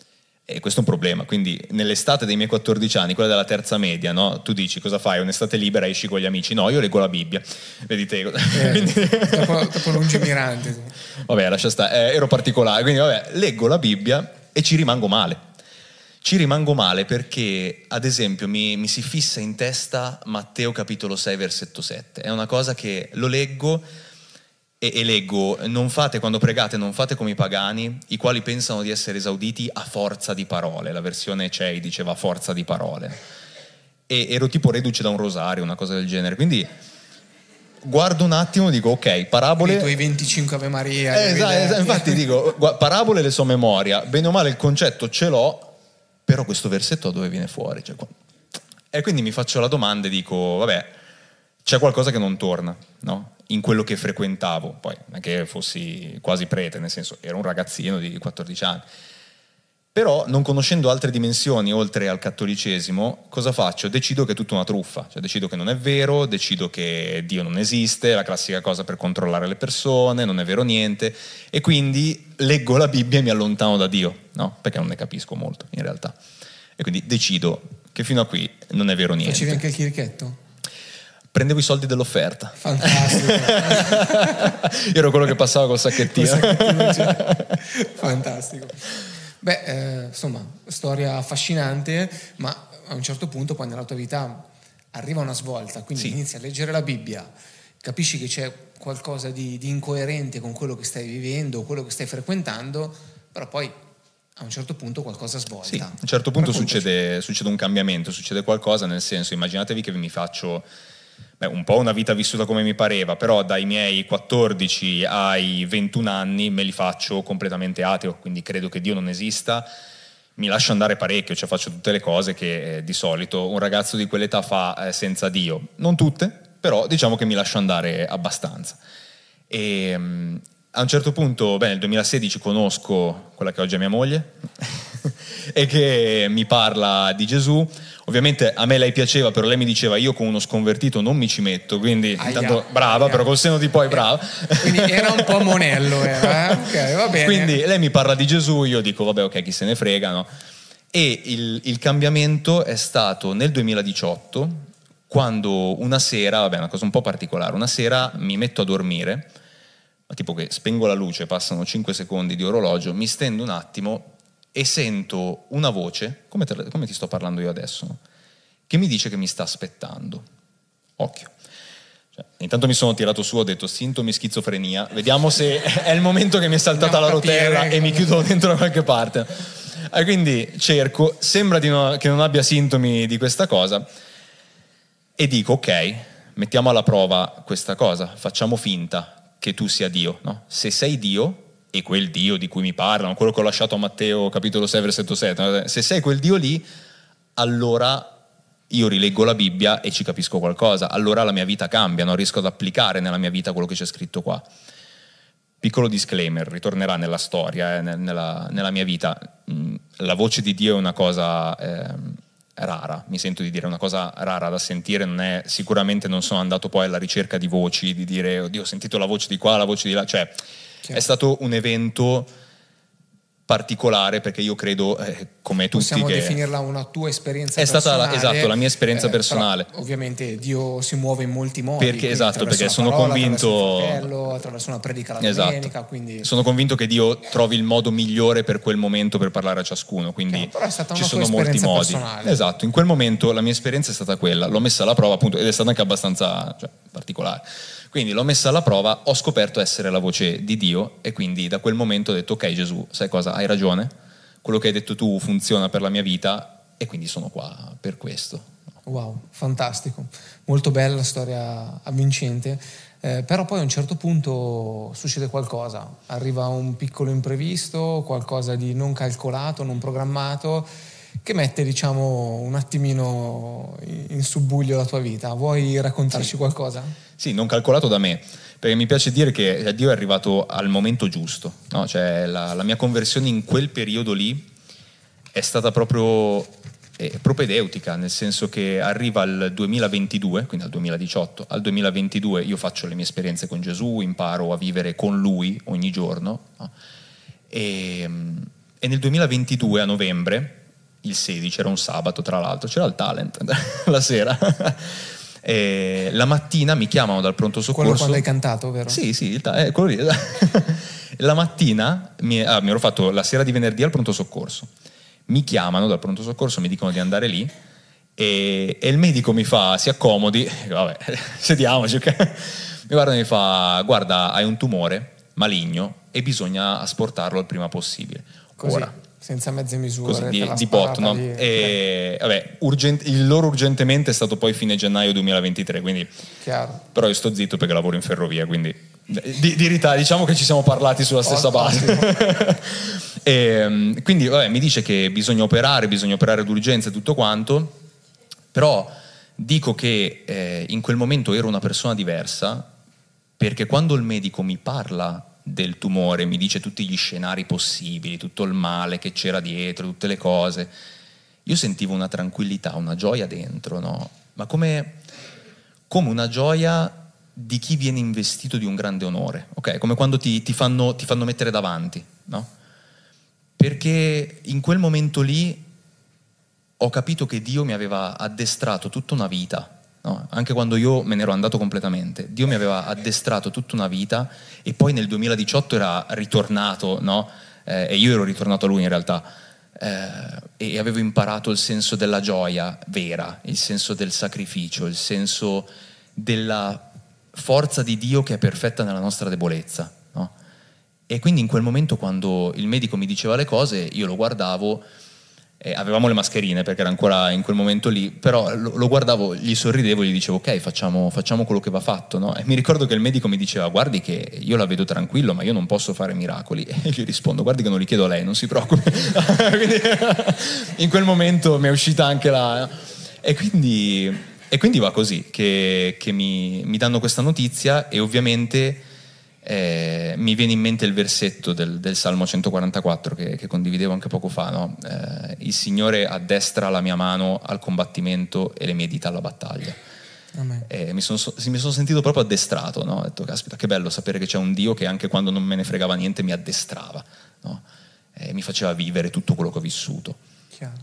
S6: E questo è un problema, quindi nell'estate dei miei 14 anni, quella della terza media, no? Tu dici cosa fai? Un'estate libera, esci con gli amici? No, io leggo la Bibbia, vedi te.
S2: Troppo lungimirante.
S6: Vabbè, lascia stare, ero particolare, quindi vabbè, leggo la Bibbia e ci rimango male. Ci rimango male perché, ad esempio, mi si fissa in testa Matteo capitolo 6, versetto 7. È una cosa che lo leggo e leggo: quando pregate non fate come i pagani, i quali pensano di essere esauditi a forza di parole. La versione CEI diceva a forza di parole. E ero tipo reduce da un rosario, una cosa del genere. Quindi guardo un attimo, dico ok, parabole...
S2: I tuoi 25 Ave Maria.
S6: Esatto, infatti dico, parabole le so a memoria, bene o male il concetto ce l'ho, però questo versetto da dove viene fuori? E quindi mi faccio la domanda e dico, vabbè, c'è qualcosa che non torna, no? In quello che frequentavo, poi non è che fossi quasi prete, nel senso ero un ragazzino di 14 anni, però non conoscendo altre dimensioni oltre al cattolicesimo, cosa faccio? Decido che è tutta una truffa, cioè decido che non è vero, decido che Dio non esiste, la classica cosa per controllare le persone, non è vero niente, e quindi leggo la Bibbia e mi allontano da Dio, no? Perché non ne capisco molto in realtà, e quindi decido che fino a qui non è vero niente.
S2: Facevi anche il chirichetto?
S6: Prendevo i soldi dell'offerta.
S2: Fantastico.
S6: Io ero quello che passava col sacchettino.
S2: Fantastico. Beh, insomma, storia affascinante, ma a un certo punto poi nella tua vita arriva una svolta, quindi
S6: sì.
S2: inizi a leggere la Bibbia, capisci che c'è qualcosa di incoerente con quello che stai vivendo, quello che stai frequentando, però poi a un certo punto qualcosa svolta.
S6: Sì, a un certo punto succede un cambiamento, succede qualcosa, nel senso, immaginatevi che mi faccio un po' una vita vissuta come mi pareva, però dai miei 14 ai 21 anni me li faccio completamente ateo, quindi credo che Dio non esista, mi lascio andare parecchio, cioè faccio tutte le cose che di solito un ragazzo di quell'età fa senza Dio, non tutte, però diciamo che mi lascio andare abbastanza. E a un certo punto, nel 2016 conosco quella che oggi è mia moglie e che mi parla di Gesù. Ovviamente a me lei piaceva, però lei mi diceva io con uno sconvertito non mi ci metto, quindi intanto brava, però col senno di poi brava.
S2: Quindi era un po' monello, era. Ok, va bene.
S6: Quindi lei mi parla di Gesù, io dico vabbè ok, chi se ne frega, no? E il cambiamento è stato nel 2018, quando una sera, una cosa un po' particolare, una sera mi metto a dormire, ma tipo che spengo la luce, passano 5 secondi di orologio, mi stendo un attimo e sento una voce, come ti sto parlando io adesso, no? Che mi dice che mi sta aspettando. Occhio. Intanto mi sono tirato su, ho detto sintomi schizofrenia, vediamo se è il momento che mi è saltata la rotella e mi chiudo dentro da qualche parte. E quindi cerco, sembra che non abbia sintomi di questa cosa e dico ok, mettiamo alla prova questa cosa, facciamo finta che tu sia Dio, no? Se sei Dio, e quel Dio di cui mi parlano, quello che ho lasciato a Matteo capitolo 6 versetto 7, se sei quel Dio lì, allora io rileggo la Bibbia e ci capisco qualcosa, allora la mia vita cambia, non riesco ad applicare nella mia vita quello che c'è scritto qua. Piccolo disclaimer, ritornerà nella storia, nella mia vita. La voce di Dio è una cosa rara, mi sento di dire, una cosa rara da sentire, sicuramente non sono andato poi alla ricerca di voci, di dire oddio ho sentito la voce di qua, la voce di là, cioè è stato un evento particolare perché io credo, come tutti,
S2: possiamo definirla una tua esperienza
S6: è
S2: personale.
S6: È stata esatto, la mia esperienza personale.
S2: Però, ovviamente Dio si muove in molti modi.
S6: Perché sono convinto
S2: attraverso una predica la domenica, quindi
S6: sono convinto che Dio trovi il modo migliore per quel momento per parlare a ciascuno, quindi
S2: però è stata
S6: ci
S2: una
S6: sono
S2: tua
S6: molti modi.
S2: Personale.
S6: Esatto, in quel momento la mia esperienza è stata quella, l'ho messa alla prova appunto ed è stata anche abbastanza particolare. Quindi l'ho messa alla prova, ho scoperto essere la voce di Dio e quindi da quel momento ho detto ok Gesù, sai cosa, hai ragione, quello che hai detto tu funziona per la mia vita e quindi sono qua per questo.
S2: Wow, fantastico, molto bella storia, avvincente, però poi a un certo punto succede qualcosa, arriva un piccolo imprevisto, qualcosa di non calcolato, non programmato, che mette un attimino in subbuglio la tua vita. Vuoi raccontarci qualcosa?
S6: Sì, non calcolato da me, perché mi piace dire che Dio è arrivato al momento giusto, no? Cioè la mia conversione in quel periodo lì è stata proprio propedeutica, nel senso che arriva al 2022, quindi al 2018, al 2022 io faccio le mie esperienze con Gesù, imparo a vivere con Lui ogni giorno, no? E E nel 2022 a novembre, il 16, era un sabato tra l'altro, c'era il talent la sera. E la mattina mi chiamano dal pronto soccorso.
S2: Quello quando hai cantato, vero?
S6: Sì, quello lì. La mattina mi ero fatto la sera di venerdì al pronto soccorso. Mi chiamano dal pronto soccorso, mi dicono di andare lì e il medico mi fa: si accomodi, vabbè, sediamoci, ok? Mi guarda e mi fa: guarda, hai un tumore maligno e bisogna asportarlo il prima possibile.
S2: Così,
S6: ora,
S2: senza mezze misure.
S6: così di botto, no? E vabbè, il loro urgentemente è stato poi fine gennaio 2023, quindi
S2: chiaro.
S6: però io sto zitto perché lavoro in ferrovia, quindi di verità diciamo che ci siamo parlati sulla stessa base. E quindi vabbè, mi dice che bisogna operare d'urgenza e tutto quanto, però dico che in quel momento ero una persona diversa, perché quando il medico mi parla del tumore, mi dice tutti gli scenari possibili, tutto il male che c'era dietro, tutte le cose, io sentivo una tranquillità, una gioia dentro, no? Ma come una gioia di chi viene investito di un grande onore, ok? Come quando ti fanno mettere davanti, no? Perché in quel momento lì ho capito che Dio mi aveva addestrato tutta una vita, no? Anche quando io me ne ero andato completamente, Dio mi aveva addestrato tutta una vita, e poi nel 2018 era ritornato, no? E io ero ritornato a Lui in realtà, e avevo imparato il senso della gioia vera, il senso del sacrificio, il senso della forza di Dio che è perfetta nella nostra debolezza, no? E quindi in quel momento, quando il medico mi diceva le cose, io lo guardavo, avevamo le mascherine perché era ancora in quel momento lì, però lo guardavo, gli sorridevo e gli dicevo: ok, facciamo quello che va fatto, no? E mi ricordo che il medico mi diceva: guardi che io la vedo tranquillo, ma io non posso fare miracoli. E gli rispondo: guardi che non li chiedo a lei, non si preoccupi. Quindi, in quel momento mi è uscita anche la... E quindi va così, che mi danno questa notizia, e ovviamente mi viene in mente il versetto del Salmo 144 che condividevo anche poco fa, no? Il Signore addestra la mia mano al combattimento e le mie dita alla battaglia. Mi sono sentito proprio addestrato, no? Ho detto: caspita, che bello sapere che c'è un Dio che anche quando non me ne fregava niente mi addestrava, no? Mi faceva vivere tutto quello che ho vissuto.
S2: Chiaro.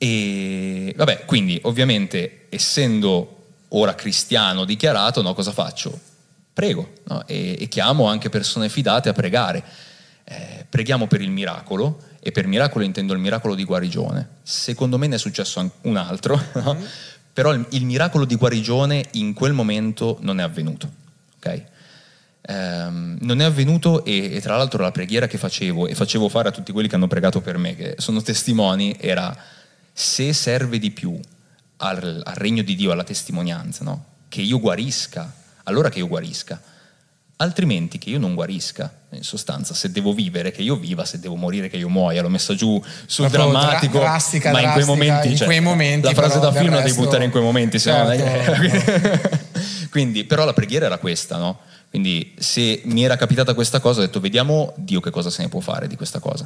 S6: E vabbè, quindi ovviamente, essendo ora cristiano dichiarato, no, cosa faccio? Prego, no? E chiamo anche persone fidate a pregare. Preghiamo per il miracolo, e per miracolo intendo il miracolo di guarigione. Secondo me ne è successo un altro, no? Però il miracolo di guarigione in quel momento non è avvenuto, ok? Non è avvenuto, e tra l'altro la preghiera che facevo e facevo fare a tutti quelli che hanno pregato per me, che sono testimoni, era: se serve di più al regno di Dio, alla testimonianza, no? Che io guarisca, allora che io guarisca, altrimenti che io non guarisca. In sostanza, se devo vivere, che io viva; se devo morire, che io muoia. L'ho messa giù sul drammatico,
S2: drastica,
S6: ma in quei momenti,
S2: la
S6: frase da film la devi buttare in quei momenti,
S2: certo.
S6: Quindi, però la preghiera era questa, no? Quindi se mi era capitata questa cosa, ho detto: vediamo Dio che cosa se ne può fare di questa cosa.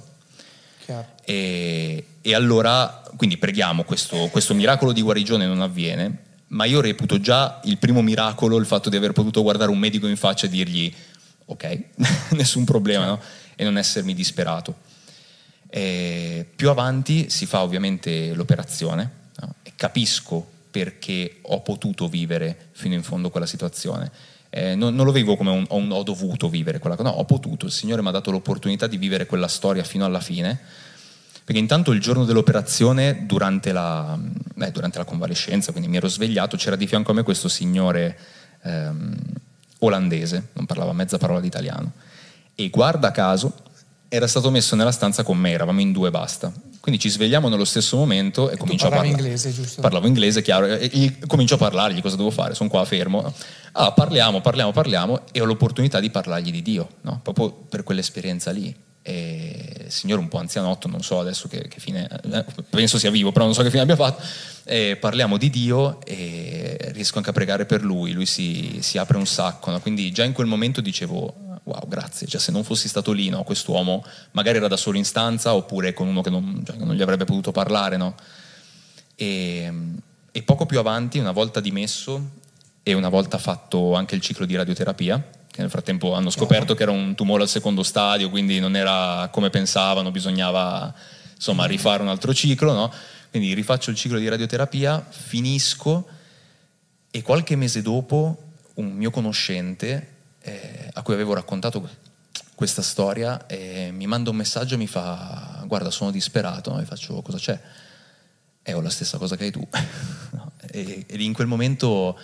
S6: E allora, quindi preghiamo, questo miracolo di guarigione non avviene, ma io reputo già il primo miracolo il fatto di aver potuto guardare un medico in faccia e dirgli: ok, nessun problema, no? E non essermi disperato. Più avanti si fa ovviamente l'operazione, no? E capisco perché ho potuto vivere fino in fondo quella situazione. Non lo vivo come ho dovuto vivere quella cosa, no, ho potuto. Il Signore mi ha dato l'opportunità di vivere quella storia fino alla fine, perché intanto il giorno dell'operazione, durante la convalescenza, quindi mi ero svegliato, c'era di fianco a me questo signore olandese, non parlava mezza parola di italiano, e guarda caso era stato messo nella stanza con me, eravamo in due, basta. Quindi ci svegliamo nello stesso momento e comincio a parlare.
S2: Inglese, giusto?
S6: Parlavo inglese, chiaro, e comincio a parlargli: cosa devo fare? Sono qua fermo. Parliamo, e ho l'opportunità di parlargli di Dio, no? Proprio per quell'esperienza lì. E il signore, un po' anzianotto, non so adesso che fine, penso sia vivo, però non so che fine abbia fatto. Parliamo di Dio e riesco anche a pregare per lui si apre un sacco, no? Quindi già in quel momento dicevo: wow, grazie, cioè se non fossi stato lì, no, quest'uomo magari era da solo in stanza, oppure con uno che non gli avrebbe potuto parlare, no? E poco più avanti, una volta dimesso e una volta fatto anche il ciclo di radioterapia, che nel frattempo hanno scoperto che era un tumore al secondo stadio, quindi non era come pensavano, bisognava insomma rifare un altro ciclo, no? Quindi rifaccio il ciclo di radioterapia, finisco e qualche mese dopo un mio conoscente a cui avevo raccontato questa storia mi manda un messaggio e mi fa: guarda, sono disperato, no? E faccio: cosa c'è? Ho la stessa cosa che hai tu. No? E in quel momento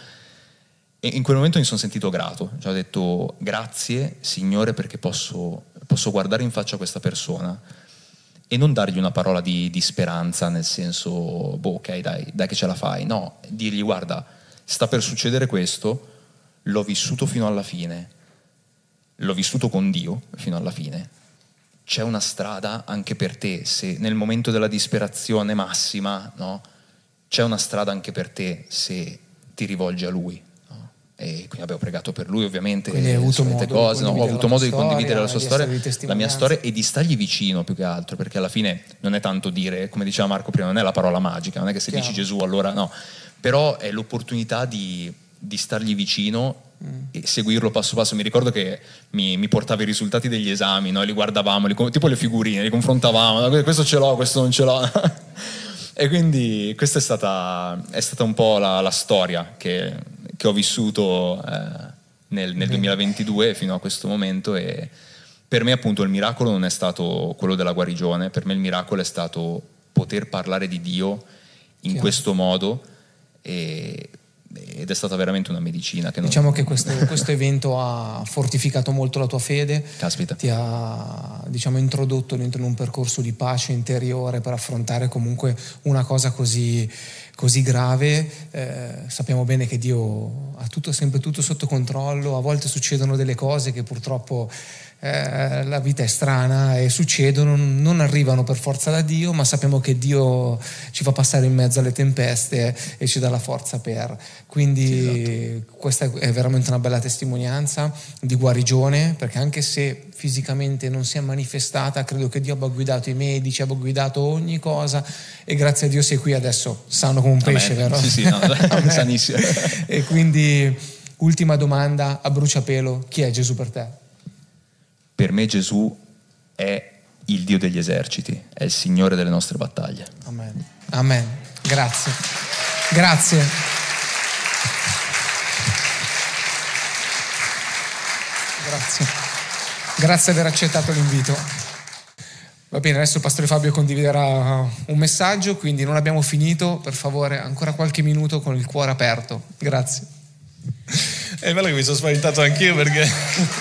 S6: mi sono sentito grato, cioè ho detto: grazie Signore, perché posso guardare in faccia questa persona e non dargli una parola di speranza, nel senso ok, dai che ce la fai, no, dirgli: guarda, sta per succedere questo, l'ho vissuto fino alla fine, l'ho vissuto con Dio fino alla fine, c'è una strada anche per te, se nel momento della disperazione massima, no, c'è una strada anche per te se ti rivolgi a Lui. E quindi abbiamo pregato per lui, ovviamente.
S2: Quindi hai avuto modo
S6: cose, ho avuto modo di condividere la sua storia, la mia storia, e di stargli vicino più che altro, perché alla fine non è tanto dire, come diceva Marco prima, non è la parola magica, non è che se dici Gesù allora no, però è l'opportunità di stargli vicino e seguirlo passo passo. Mi ricordo che mi portava i risultati degli esami, noi li guardavamo, tipo le figurine, li confrontavamo, questo ce l'ho, questo non ce l'ho. E quindi questa è stata un po' la storia che ho vissuto nel 2022 fino a questo momento. E per me appunto il miracolo non è stato quello della guarigione, per me il miracolo è stato poter parlare di Dio in questo modo, ed è stata veramente una medicina che
S2: diciamo che questo evento ha fortificato molto la tua fede.
S6: Caspita.
S2: Ti ha, diciamo, introdotto dentro in un percorso di pace interiore per affrontare comunque una cosa così grave. Sappiamo bene che Dio ha sempre tutto sotto controllo, a volte succedono delle cose che purtroppo la vita è strana e succedono, non arrivano per forza da Dio, ma sappiamo che Dio ci fa passare in mezzo alle tempeste e ci dà la forza per. Quindi esatto. Questa è veramente una bella testimonianza di guarigione, perché anche se fisicamente non si è manifestata, credo che Dio abbia guidato i medici, abbia guidato ogni cosa, e grazie a Dio sei qui adesso sano come un pesce, vero?
S6: Sì, no, sanissimo.
S2: E quindi ultima domanda a bruciapelo: chi è Gesù per te?
S6: Per me Gesù è il Dio degli eserciti, è il Signore delle nostre battaglie.
S2: Amen. Amen. Grazie. Grazie. Grazie. Grazie di aver accettato l'invito. Va bene, adesso il pastore Fabio condividerà un messaggio, quindi non abbiamo finito. Per favore, ancora qualche minuto con il cuore aperto. Grazie.
S7: È bello che mi sono spaventato anch'io, perché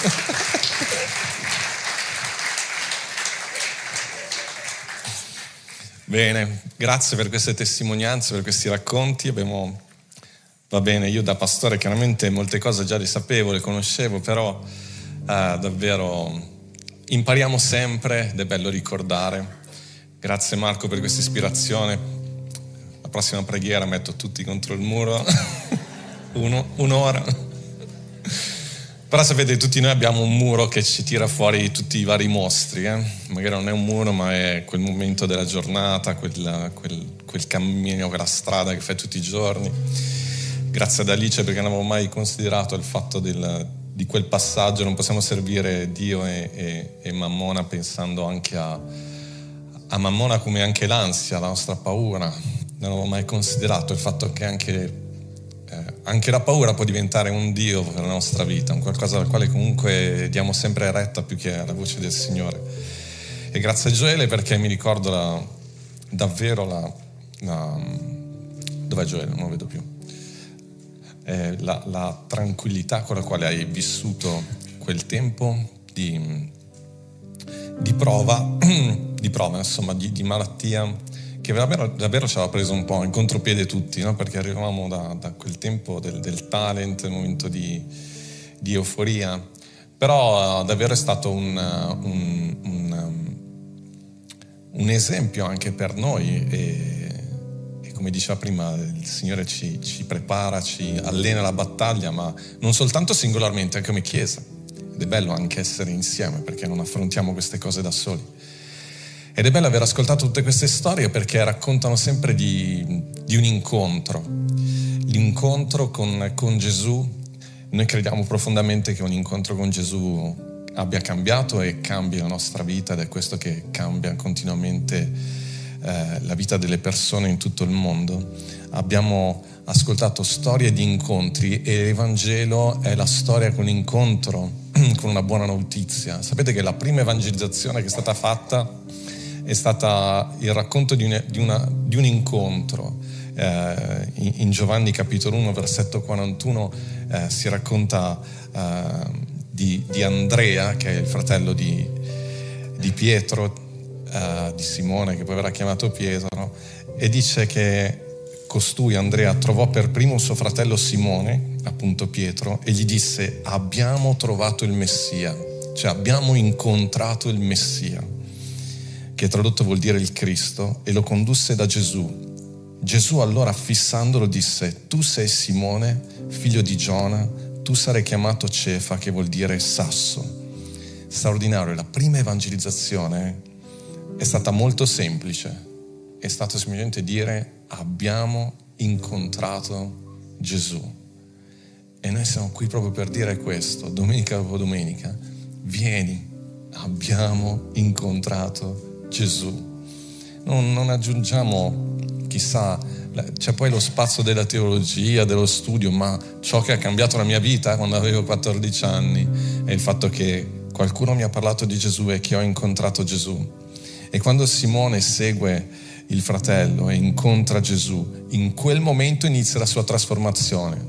S7: bene, grazie per queste testimonianze, per questi racconti. Va bene, io da pastore chiaramente molte cose già le sapevo, le conoscevo, però davvero impariamo sempre ed è bello ricordare. Grazie Marco per questa ispirazione. La prossima preghiera metto tutti contro il muro, un'ora. Però sapete, tutti noi abbiamo un muro che ci tira fuori tutti i vari mostri, Magari non è un muro, ma è quel momento della giornata, quel cammino, quella strada che fai tutti i giorni. Grazie ad Alice, perché non avevo mai considerato il fatto di quel passaggio. Non possiamo servire Dio e Mammona pensando anche a Mammona come anche l'ansia, la nostra paura. Non avevo mai considerato il fatto che anche la paura può diventare un Dio per la nostra vita, un qualcosa al quale comunque diamo sempre retta più che alla voce del Signore. E grazie a Gioele, perché mi ricordo davvero dov'è Gioele? Non lo vedo più. La tranquillità con la quale hai vissuto quel tempo di prova, insomma, di malattia, che davvero ci aveva preso un po' in contropiede tutti, no? Perché arrivavamo da quel tempo del talent, il momento di euforia, però davvero è stato un esempio anche per noi, e come diceva prima, il Signore ci prepara, ci allena la battaglia, ma non soltanto singolarmente, anche come Chiesa. Ed è bello anche essere insieme, perché non affrontiamo queste cose da soli. Ed è bello aver ascoltato tutte queste storie, perché raccontano sempre di un incontro. L'incontro con Gesù, Noi crediamo profondamente che un incontro con Gesù abbia cambiato e cambi la nostra vita, ed è questo che cambia continuamente la vita delle persone in tutto il mondo. Abbiamo ascoltato storie di incontri e l'Evangelo è la storia con un incontro, con una buona notizia. Sapete che la prima evangelizzazione che è stata fatta è stata il racconto di un incontro. In Giovanni capitolo 1 versetto 41 si racconta di Andrea, che è il fratello di Pietro, di Simone, che poi verrà chiamato Pietro, e dice che costui, Andrea, trovò per primo suo fratello Simone, appunto Pietro, e gli disse: abbiamo trovato il Messia, cioè abbiamo incontrato il Messia, che tradotto vuol dire il Cristo, e lo condusse da Gesù. Gesù allora, fissandolo, disse: tu sei Simone, figlio di Giona, tu sarai chiamato Cefa, che vuol dire sasso. Straordinario. La prima evangelizzazione è stata molto semplice, è stato semplicemente dire: abbiamo incontrato Gesù. E noi siamo qui proprio per dire questo, domenica dopo domenica: vieni, abbiamo incontrato Gesù. Non aggiungiamo chissà, c'è poi lo spazio della teologia, dello studio, ma ciò che ha cambiato la mia vita quando avevo 14 anni è il fatto che qualcuno mi ha parlato di Gesù e che ho incontrato Gesù. E quando Simone segue il fratello e incontra Gesù, in quel momento inizia la sua trasformazione.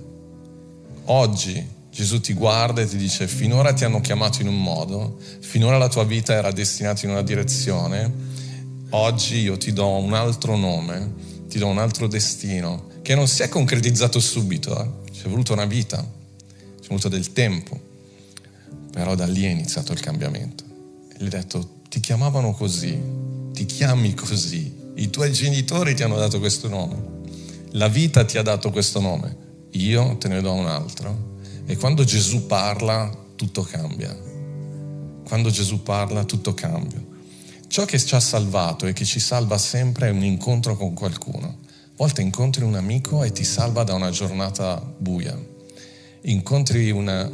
S7: Oggi Gesù ti guarda e ti dice: finora ti hanno chiamato in un modo, finora la tua vita era destinata in una direzione, oggi io ti do un altro nome, ti do un altro destino, che non si è concretizzato subito, Ci è voluto una vita, ci è voluto del tempo, però da lì è iniziato il cambiamento. E gli ho detto: ti chiamavano così, ti chiami così, i tuoi genitori ti hanno dato questo nome, la vita ti ha dato questo nome, io te ne do un altro. E quando Gesù parla, tutto cambia. Quando Gesù parla, tutto cambia. Ciò che ci ha salvato e che ci salva sempre è un incontro con qualcuno. A volte incontri un amico e ti salva da una giornata buia. Incontri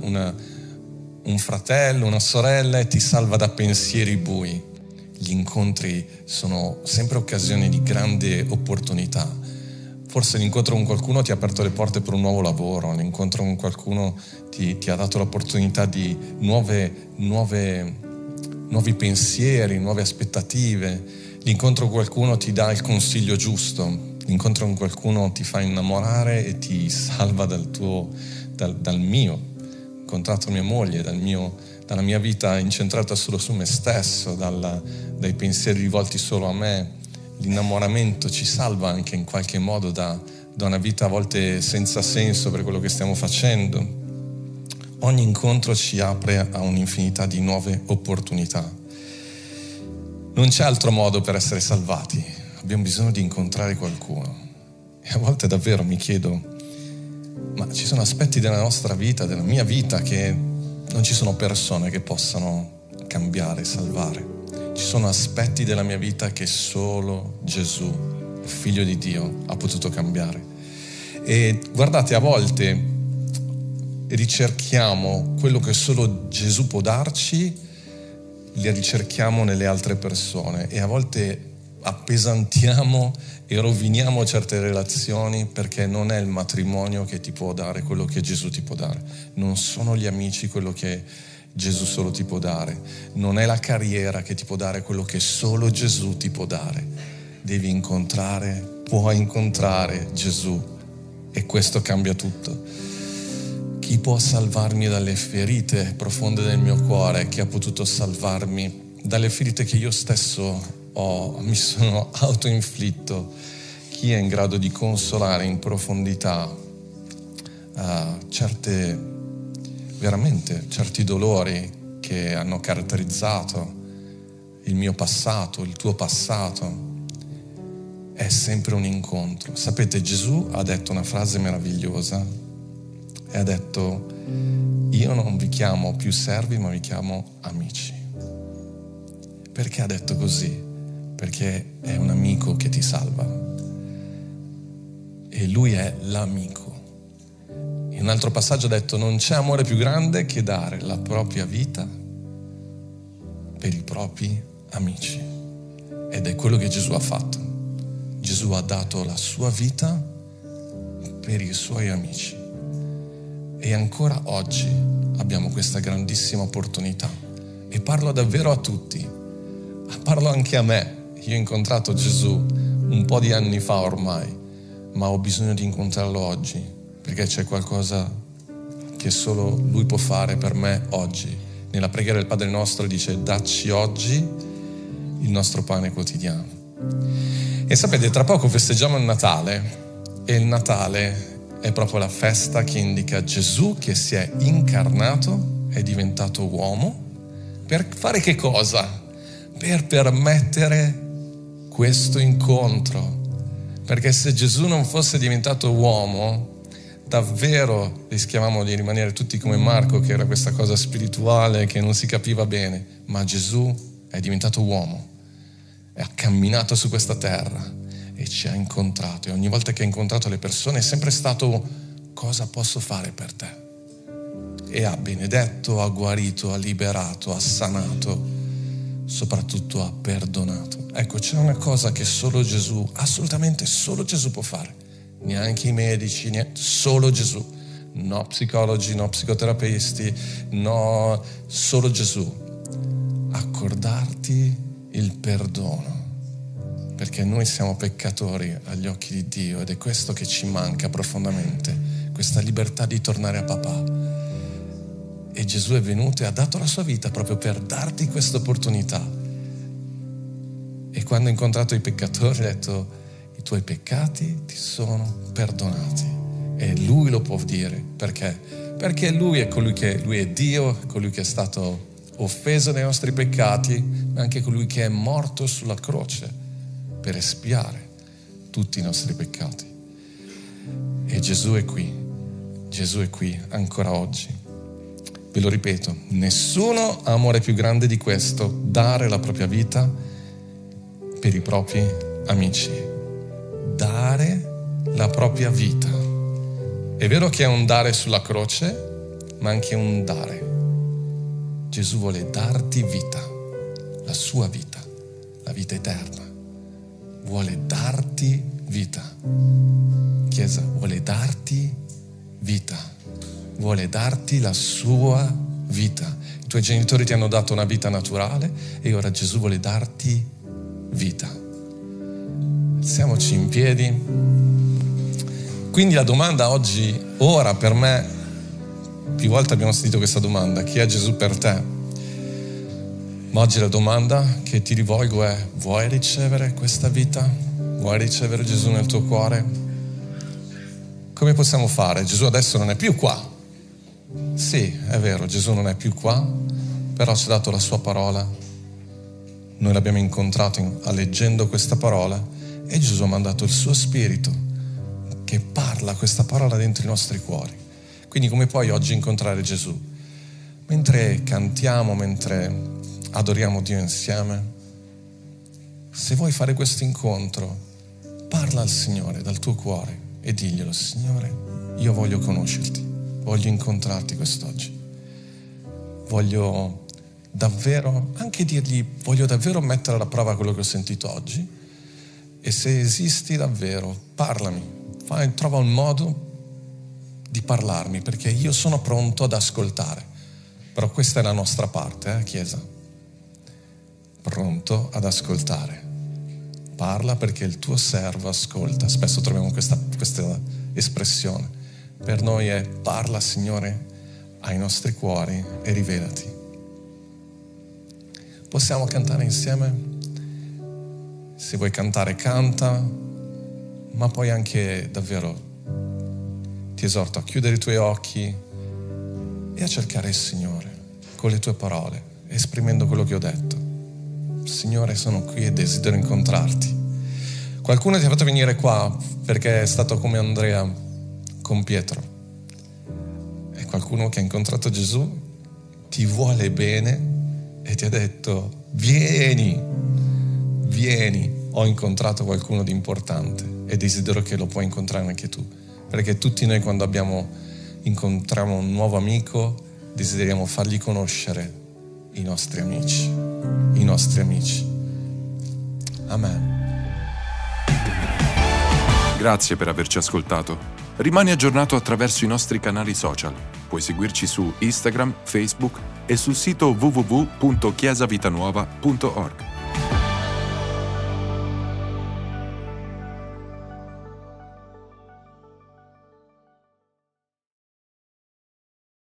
S7: un fratello, una sorella e ti salva da pensieri bui. Gli incontri sono sempre occasioni di grande opportunità. Forse l'incontro con qualcuno ti ha aperto le porte per un nuovo lavoro, l'incontro con qualcuno ti ha dato l'opportunità di nuovi pensieri, nuove aspettative. L'incontro con qualcuno ti dà il consiglio giusto. L'incontro con qualcuno ti fa innamorare e ti salva dal mio. Ho incontrato mia moglie, dalla mia vita incentrata solo su me stesso, dai pensieri rivolti solo a me. L'innamoramento ci salva anche in qualche modo da una vita a volte senza senso per quello che stiamo facendo. Ogni incontro ci apre a un'infinità di nuove opportunità. Non c'è altro modo per essere salvati. Abbiamo bisogno di incontrare qualcuno. E a volte davvero mi chiedo: ma ci sono aspetti della nostra vita, della mia vita, che non ci sono persone che possano cambiare, salvare. Ci sono aspetti della mia vita che solo Gesù, il Figlio di Dio, ha potuto cambiare. E guardate, a volte ricerchiamo quello che solo Gesù può darci, li ricerchiamo nelle altre persone, e a volte appesantiamo e roviniamo certe relazioni, perché non è il matrimonio che ti può dare quello che Gesù ti può dare, non sono gli amici quello che Gesù solo ti può dare, non è la carriera che ti può dare quello che solo Gesù ti può dare. Puoi incontrare Gesù, e questo cambia tutto. Chi può salvarmi dalle ferite profonde del mio cuore? Chi ha potuto salvarmi dalle ferite che io stesso mi sono autoinflitto? Chi è in grado di consolare in profondità certi dolori che hanno caratterizzato il mio passato, il tuo passato? È sempre un incontro. Sapete, Gesù ha detto una frase meravigliosa e ha detto: io non vi chiamo più servi, ma vi chiamo amici. Perché ha detto così? Perché è un amico che ti salva, e lui è l'amico. In un altro passaggio ha detto: non c'è amore più grande che dare la propria vita per i propri amici. Ed è quello che Gesù ha fatto. Gesù ha dato la sua vita per i suoi amici. E ancora oggi abbiamo questa grandissima opportunità. E parlo davvero a tutti. Parlo anche a me. Io ho incontrato Gesù un po' di anni fa ormai, ma ho bisogno di incontrarlo oggi, perché c'è qualcosa che solo Lui può fare per me oggi. Nella preghiera del Padre nostro dice: dacci oggi il nostro pane quotidiano. E sapete, tra poco festeggiamo il Natale, e il Natale è proprio la festa che indica Gesù che si è incarnato, è diventato uomo, per fare che cosa? Per permettere questo incontro. Perché se Gesù non fosse diventato uomo, davvero rischiavamo di rimanere tutti come Marco, che era questa cosa spirituale che non si capiva bene. Ma Gesù è diventato uomo, ha camminato su questa terra e ci ha incontrato, e ogni volta che ha incontrato le persone è sempre stato: cosa posso fare per te? E ha benedetto, ha guarito, ha liberato, ha sanato, soprattutto ha perdonato. Ecco, c'è una cosa che solo Gesù, assolutamente solo Gesù può fare. Neanche i medici, solo Gesù. No psicologi, no psicoterapisti, no, solo Gesù. Accordarti il perdono. Perché noi siamo peccatori agli occhi di Dio, ed è questo che ci manca profondamente, questa libertà di tornare a papà. E Gesù è venuto e ha dato la sua vita proprio per darti questa opportunità. E quando ha incontrato i peccatori ha detto: i tuoi peccati ti sono perdonati. E Lui lo può dire. Perché? Perché Lui è colui che, Lui è Dio, colui che è stato offeso dai nostri peccati, ma anche colui che è morto sulla croce per espiare tutti i nostri peccati. E Gesù è qui ancora oggi. Ve lo ripeto, nessuno ha amore più grande di questo: dare la propria vita per i propri amici. Dare la propria vita. È vero che è un dare sulla croce, ma anche un dare. Gesù vuole darti vita, la sua vita, la vita eterna. Vuole darti vita. Chiesa, vuole darti vita. Vuole darti la sua vita. I tuoi genitori ti hanno dato una vita naturale e ora Gesù vuole darti vita. Alziamoci in piedi. Quindi la domanda oggi, ora per me, più volte abbiamo sentito questa domanda: chi è Gesù per te? Ma oggi la domanda che ti rivolgo è: vuoi ricevere questa vita? Vuoi ricevere Gesù nel tuo cuore? Come possiamo fare? Gesù adesso non è più qua. Sì, è vero, Gesù non è più qua, però ci ha dato la sua parola. Noi l'abbiamo incontrato leggendo questa parola, e Gesù ha mandato il suo spirito che parla questa parola dentro i nostri cuori. Quindi come puoi oggi incontrare Gesù? Mentre cantiamo, mentre adoriamo Dio insieme, se vuoi fare questo incontro, parla al Signore dal tuo cuore e diglielo: Signore, io voglio conoscerti, voglio incontrarti quest'oggi, voglio davvero, anche dirgli, voglio davvero mettere alla prova quello che ho sentito oggi, e se esisti davvero, parlami, trova un modo di parlarmi, perché io sono pronto ad ascoltare. Però questa è la nostra parte, Chiesa. Pronto ad ascoltare. Parla perché il tuo servo ascolta. Spesso troviamo questa espressione. Per noi è: parla, Signore, ai nostri cuori e rivelati. Possiamo cantare insieme? Se vuoi cantare, canta, ma poi anche davvero ti esorto a chiudere i tuoi occhi e a cercare il Signore con le tue parole, esprimendo quello che ho detto. Signore, sono qui e desidero incontrarti. Qualcuno ti ha fatto venire qua perché è stato come Andrea con Pietro. È qualcuno che ha incontrato Gesù, ti vuole bene e ti ha detto: vieni, ho incontrato qualcuno di importante e desidero che lo puoi incontrare anche tu. Perché tutti noi, quando abbiamo incontriamo un nuovo amico, desideriamo fargli conoscere i nostri amici. Amen.
S1: Grazie per averci ascoltato. Rimani aggiornato attraverso i nostri canali social. Puoi seguirci su Instagram, Facebook e sul sito www.chiesavitanuova.org.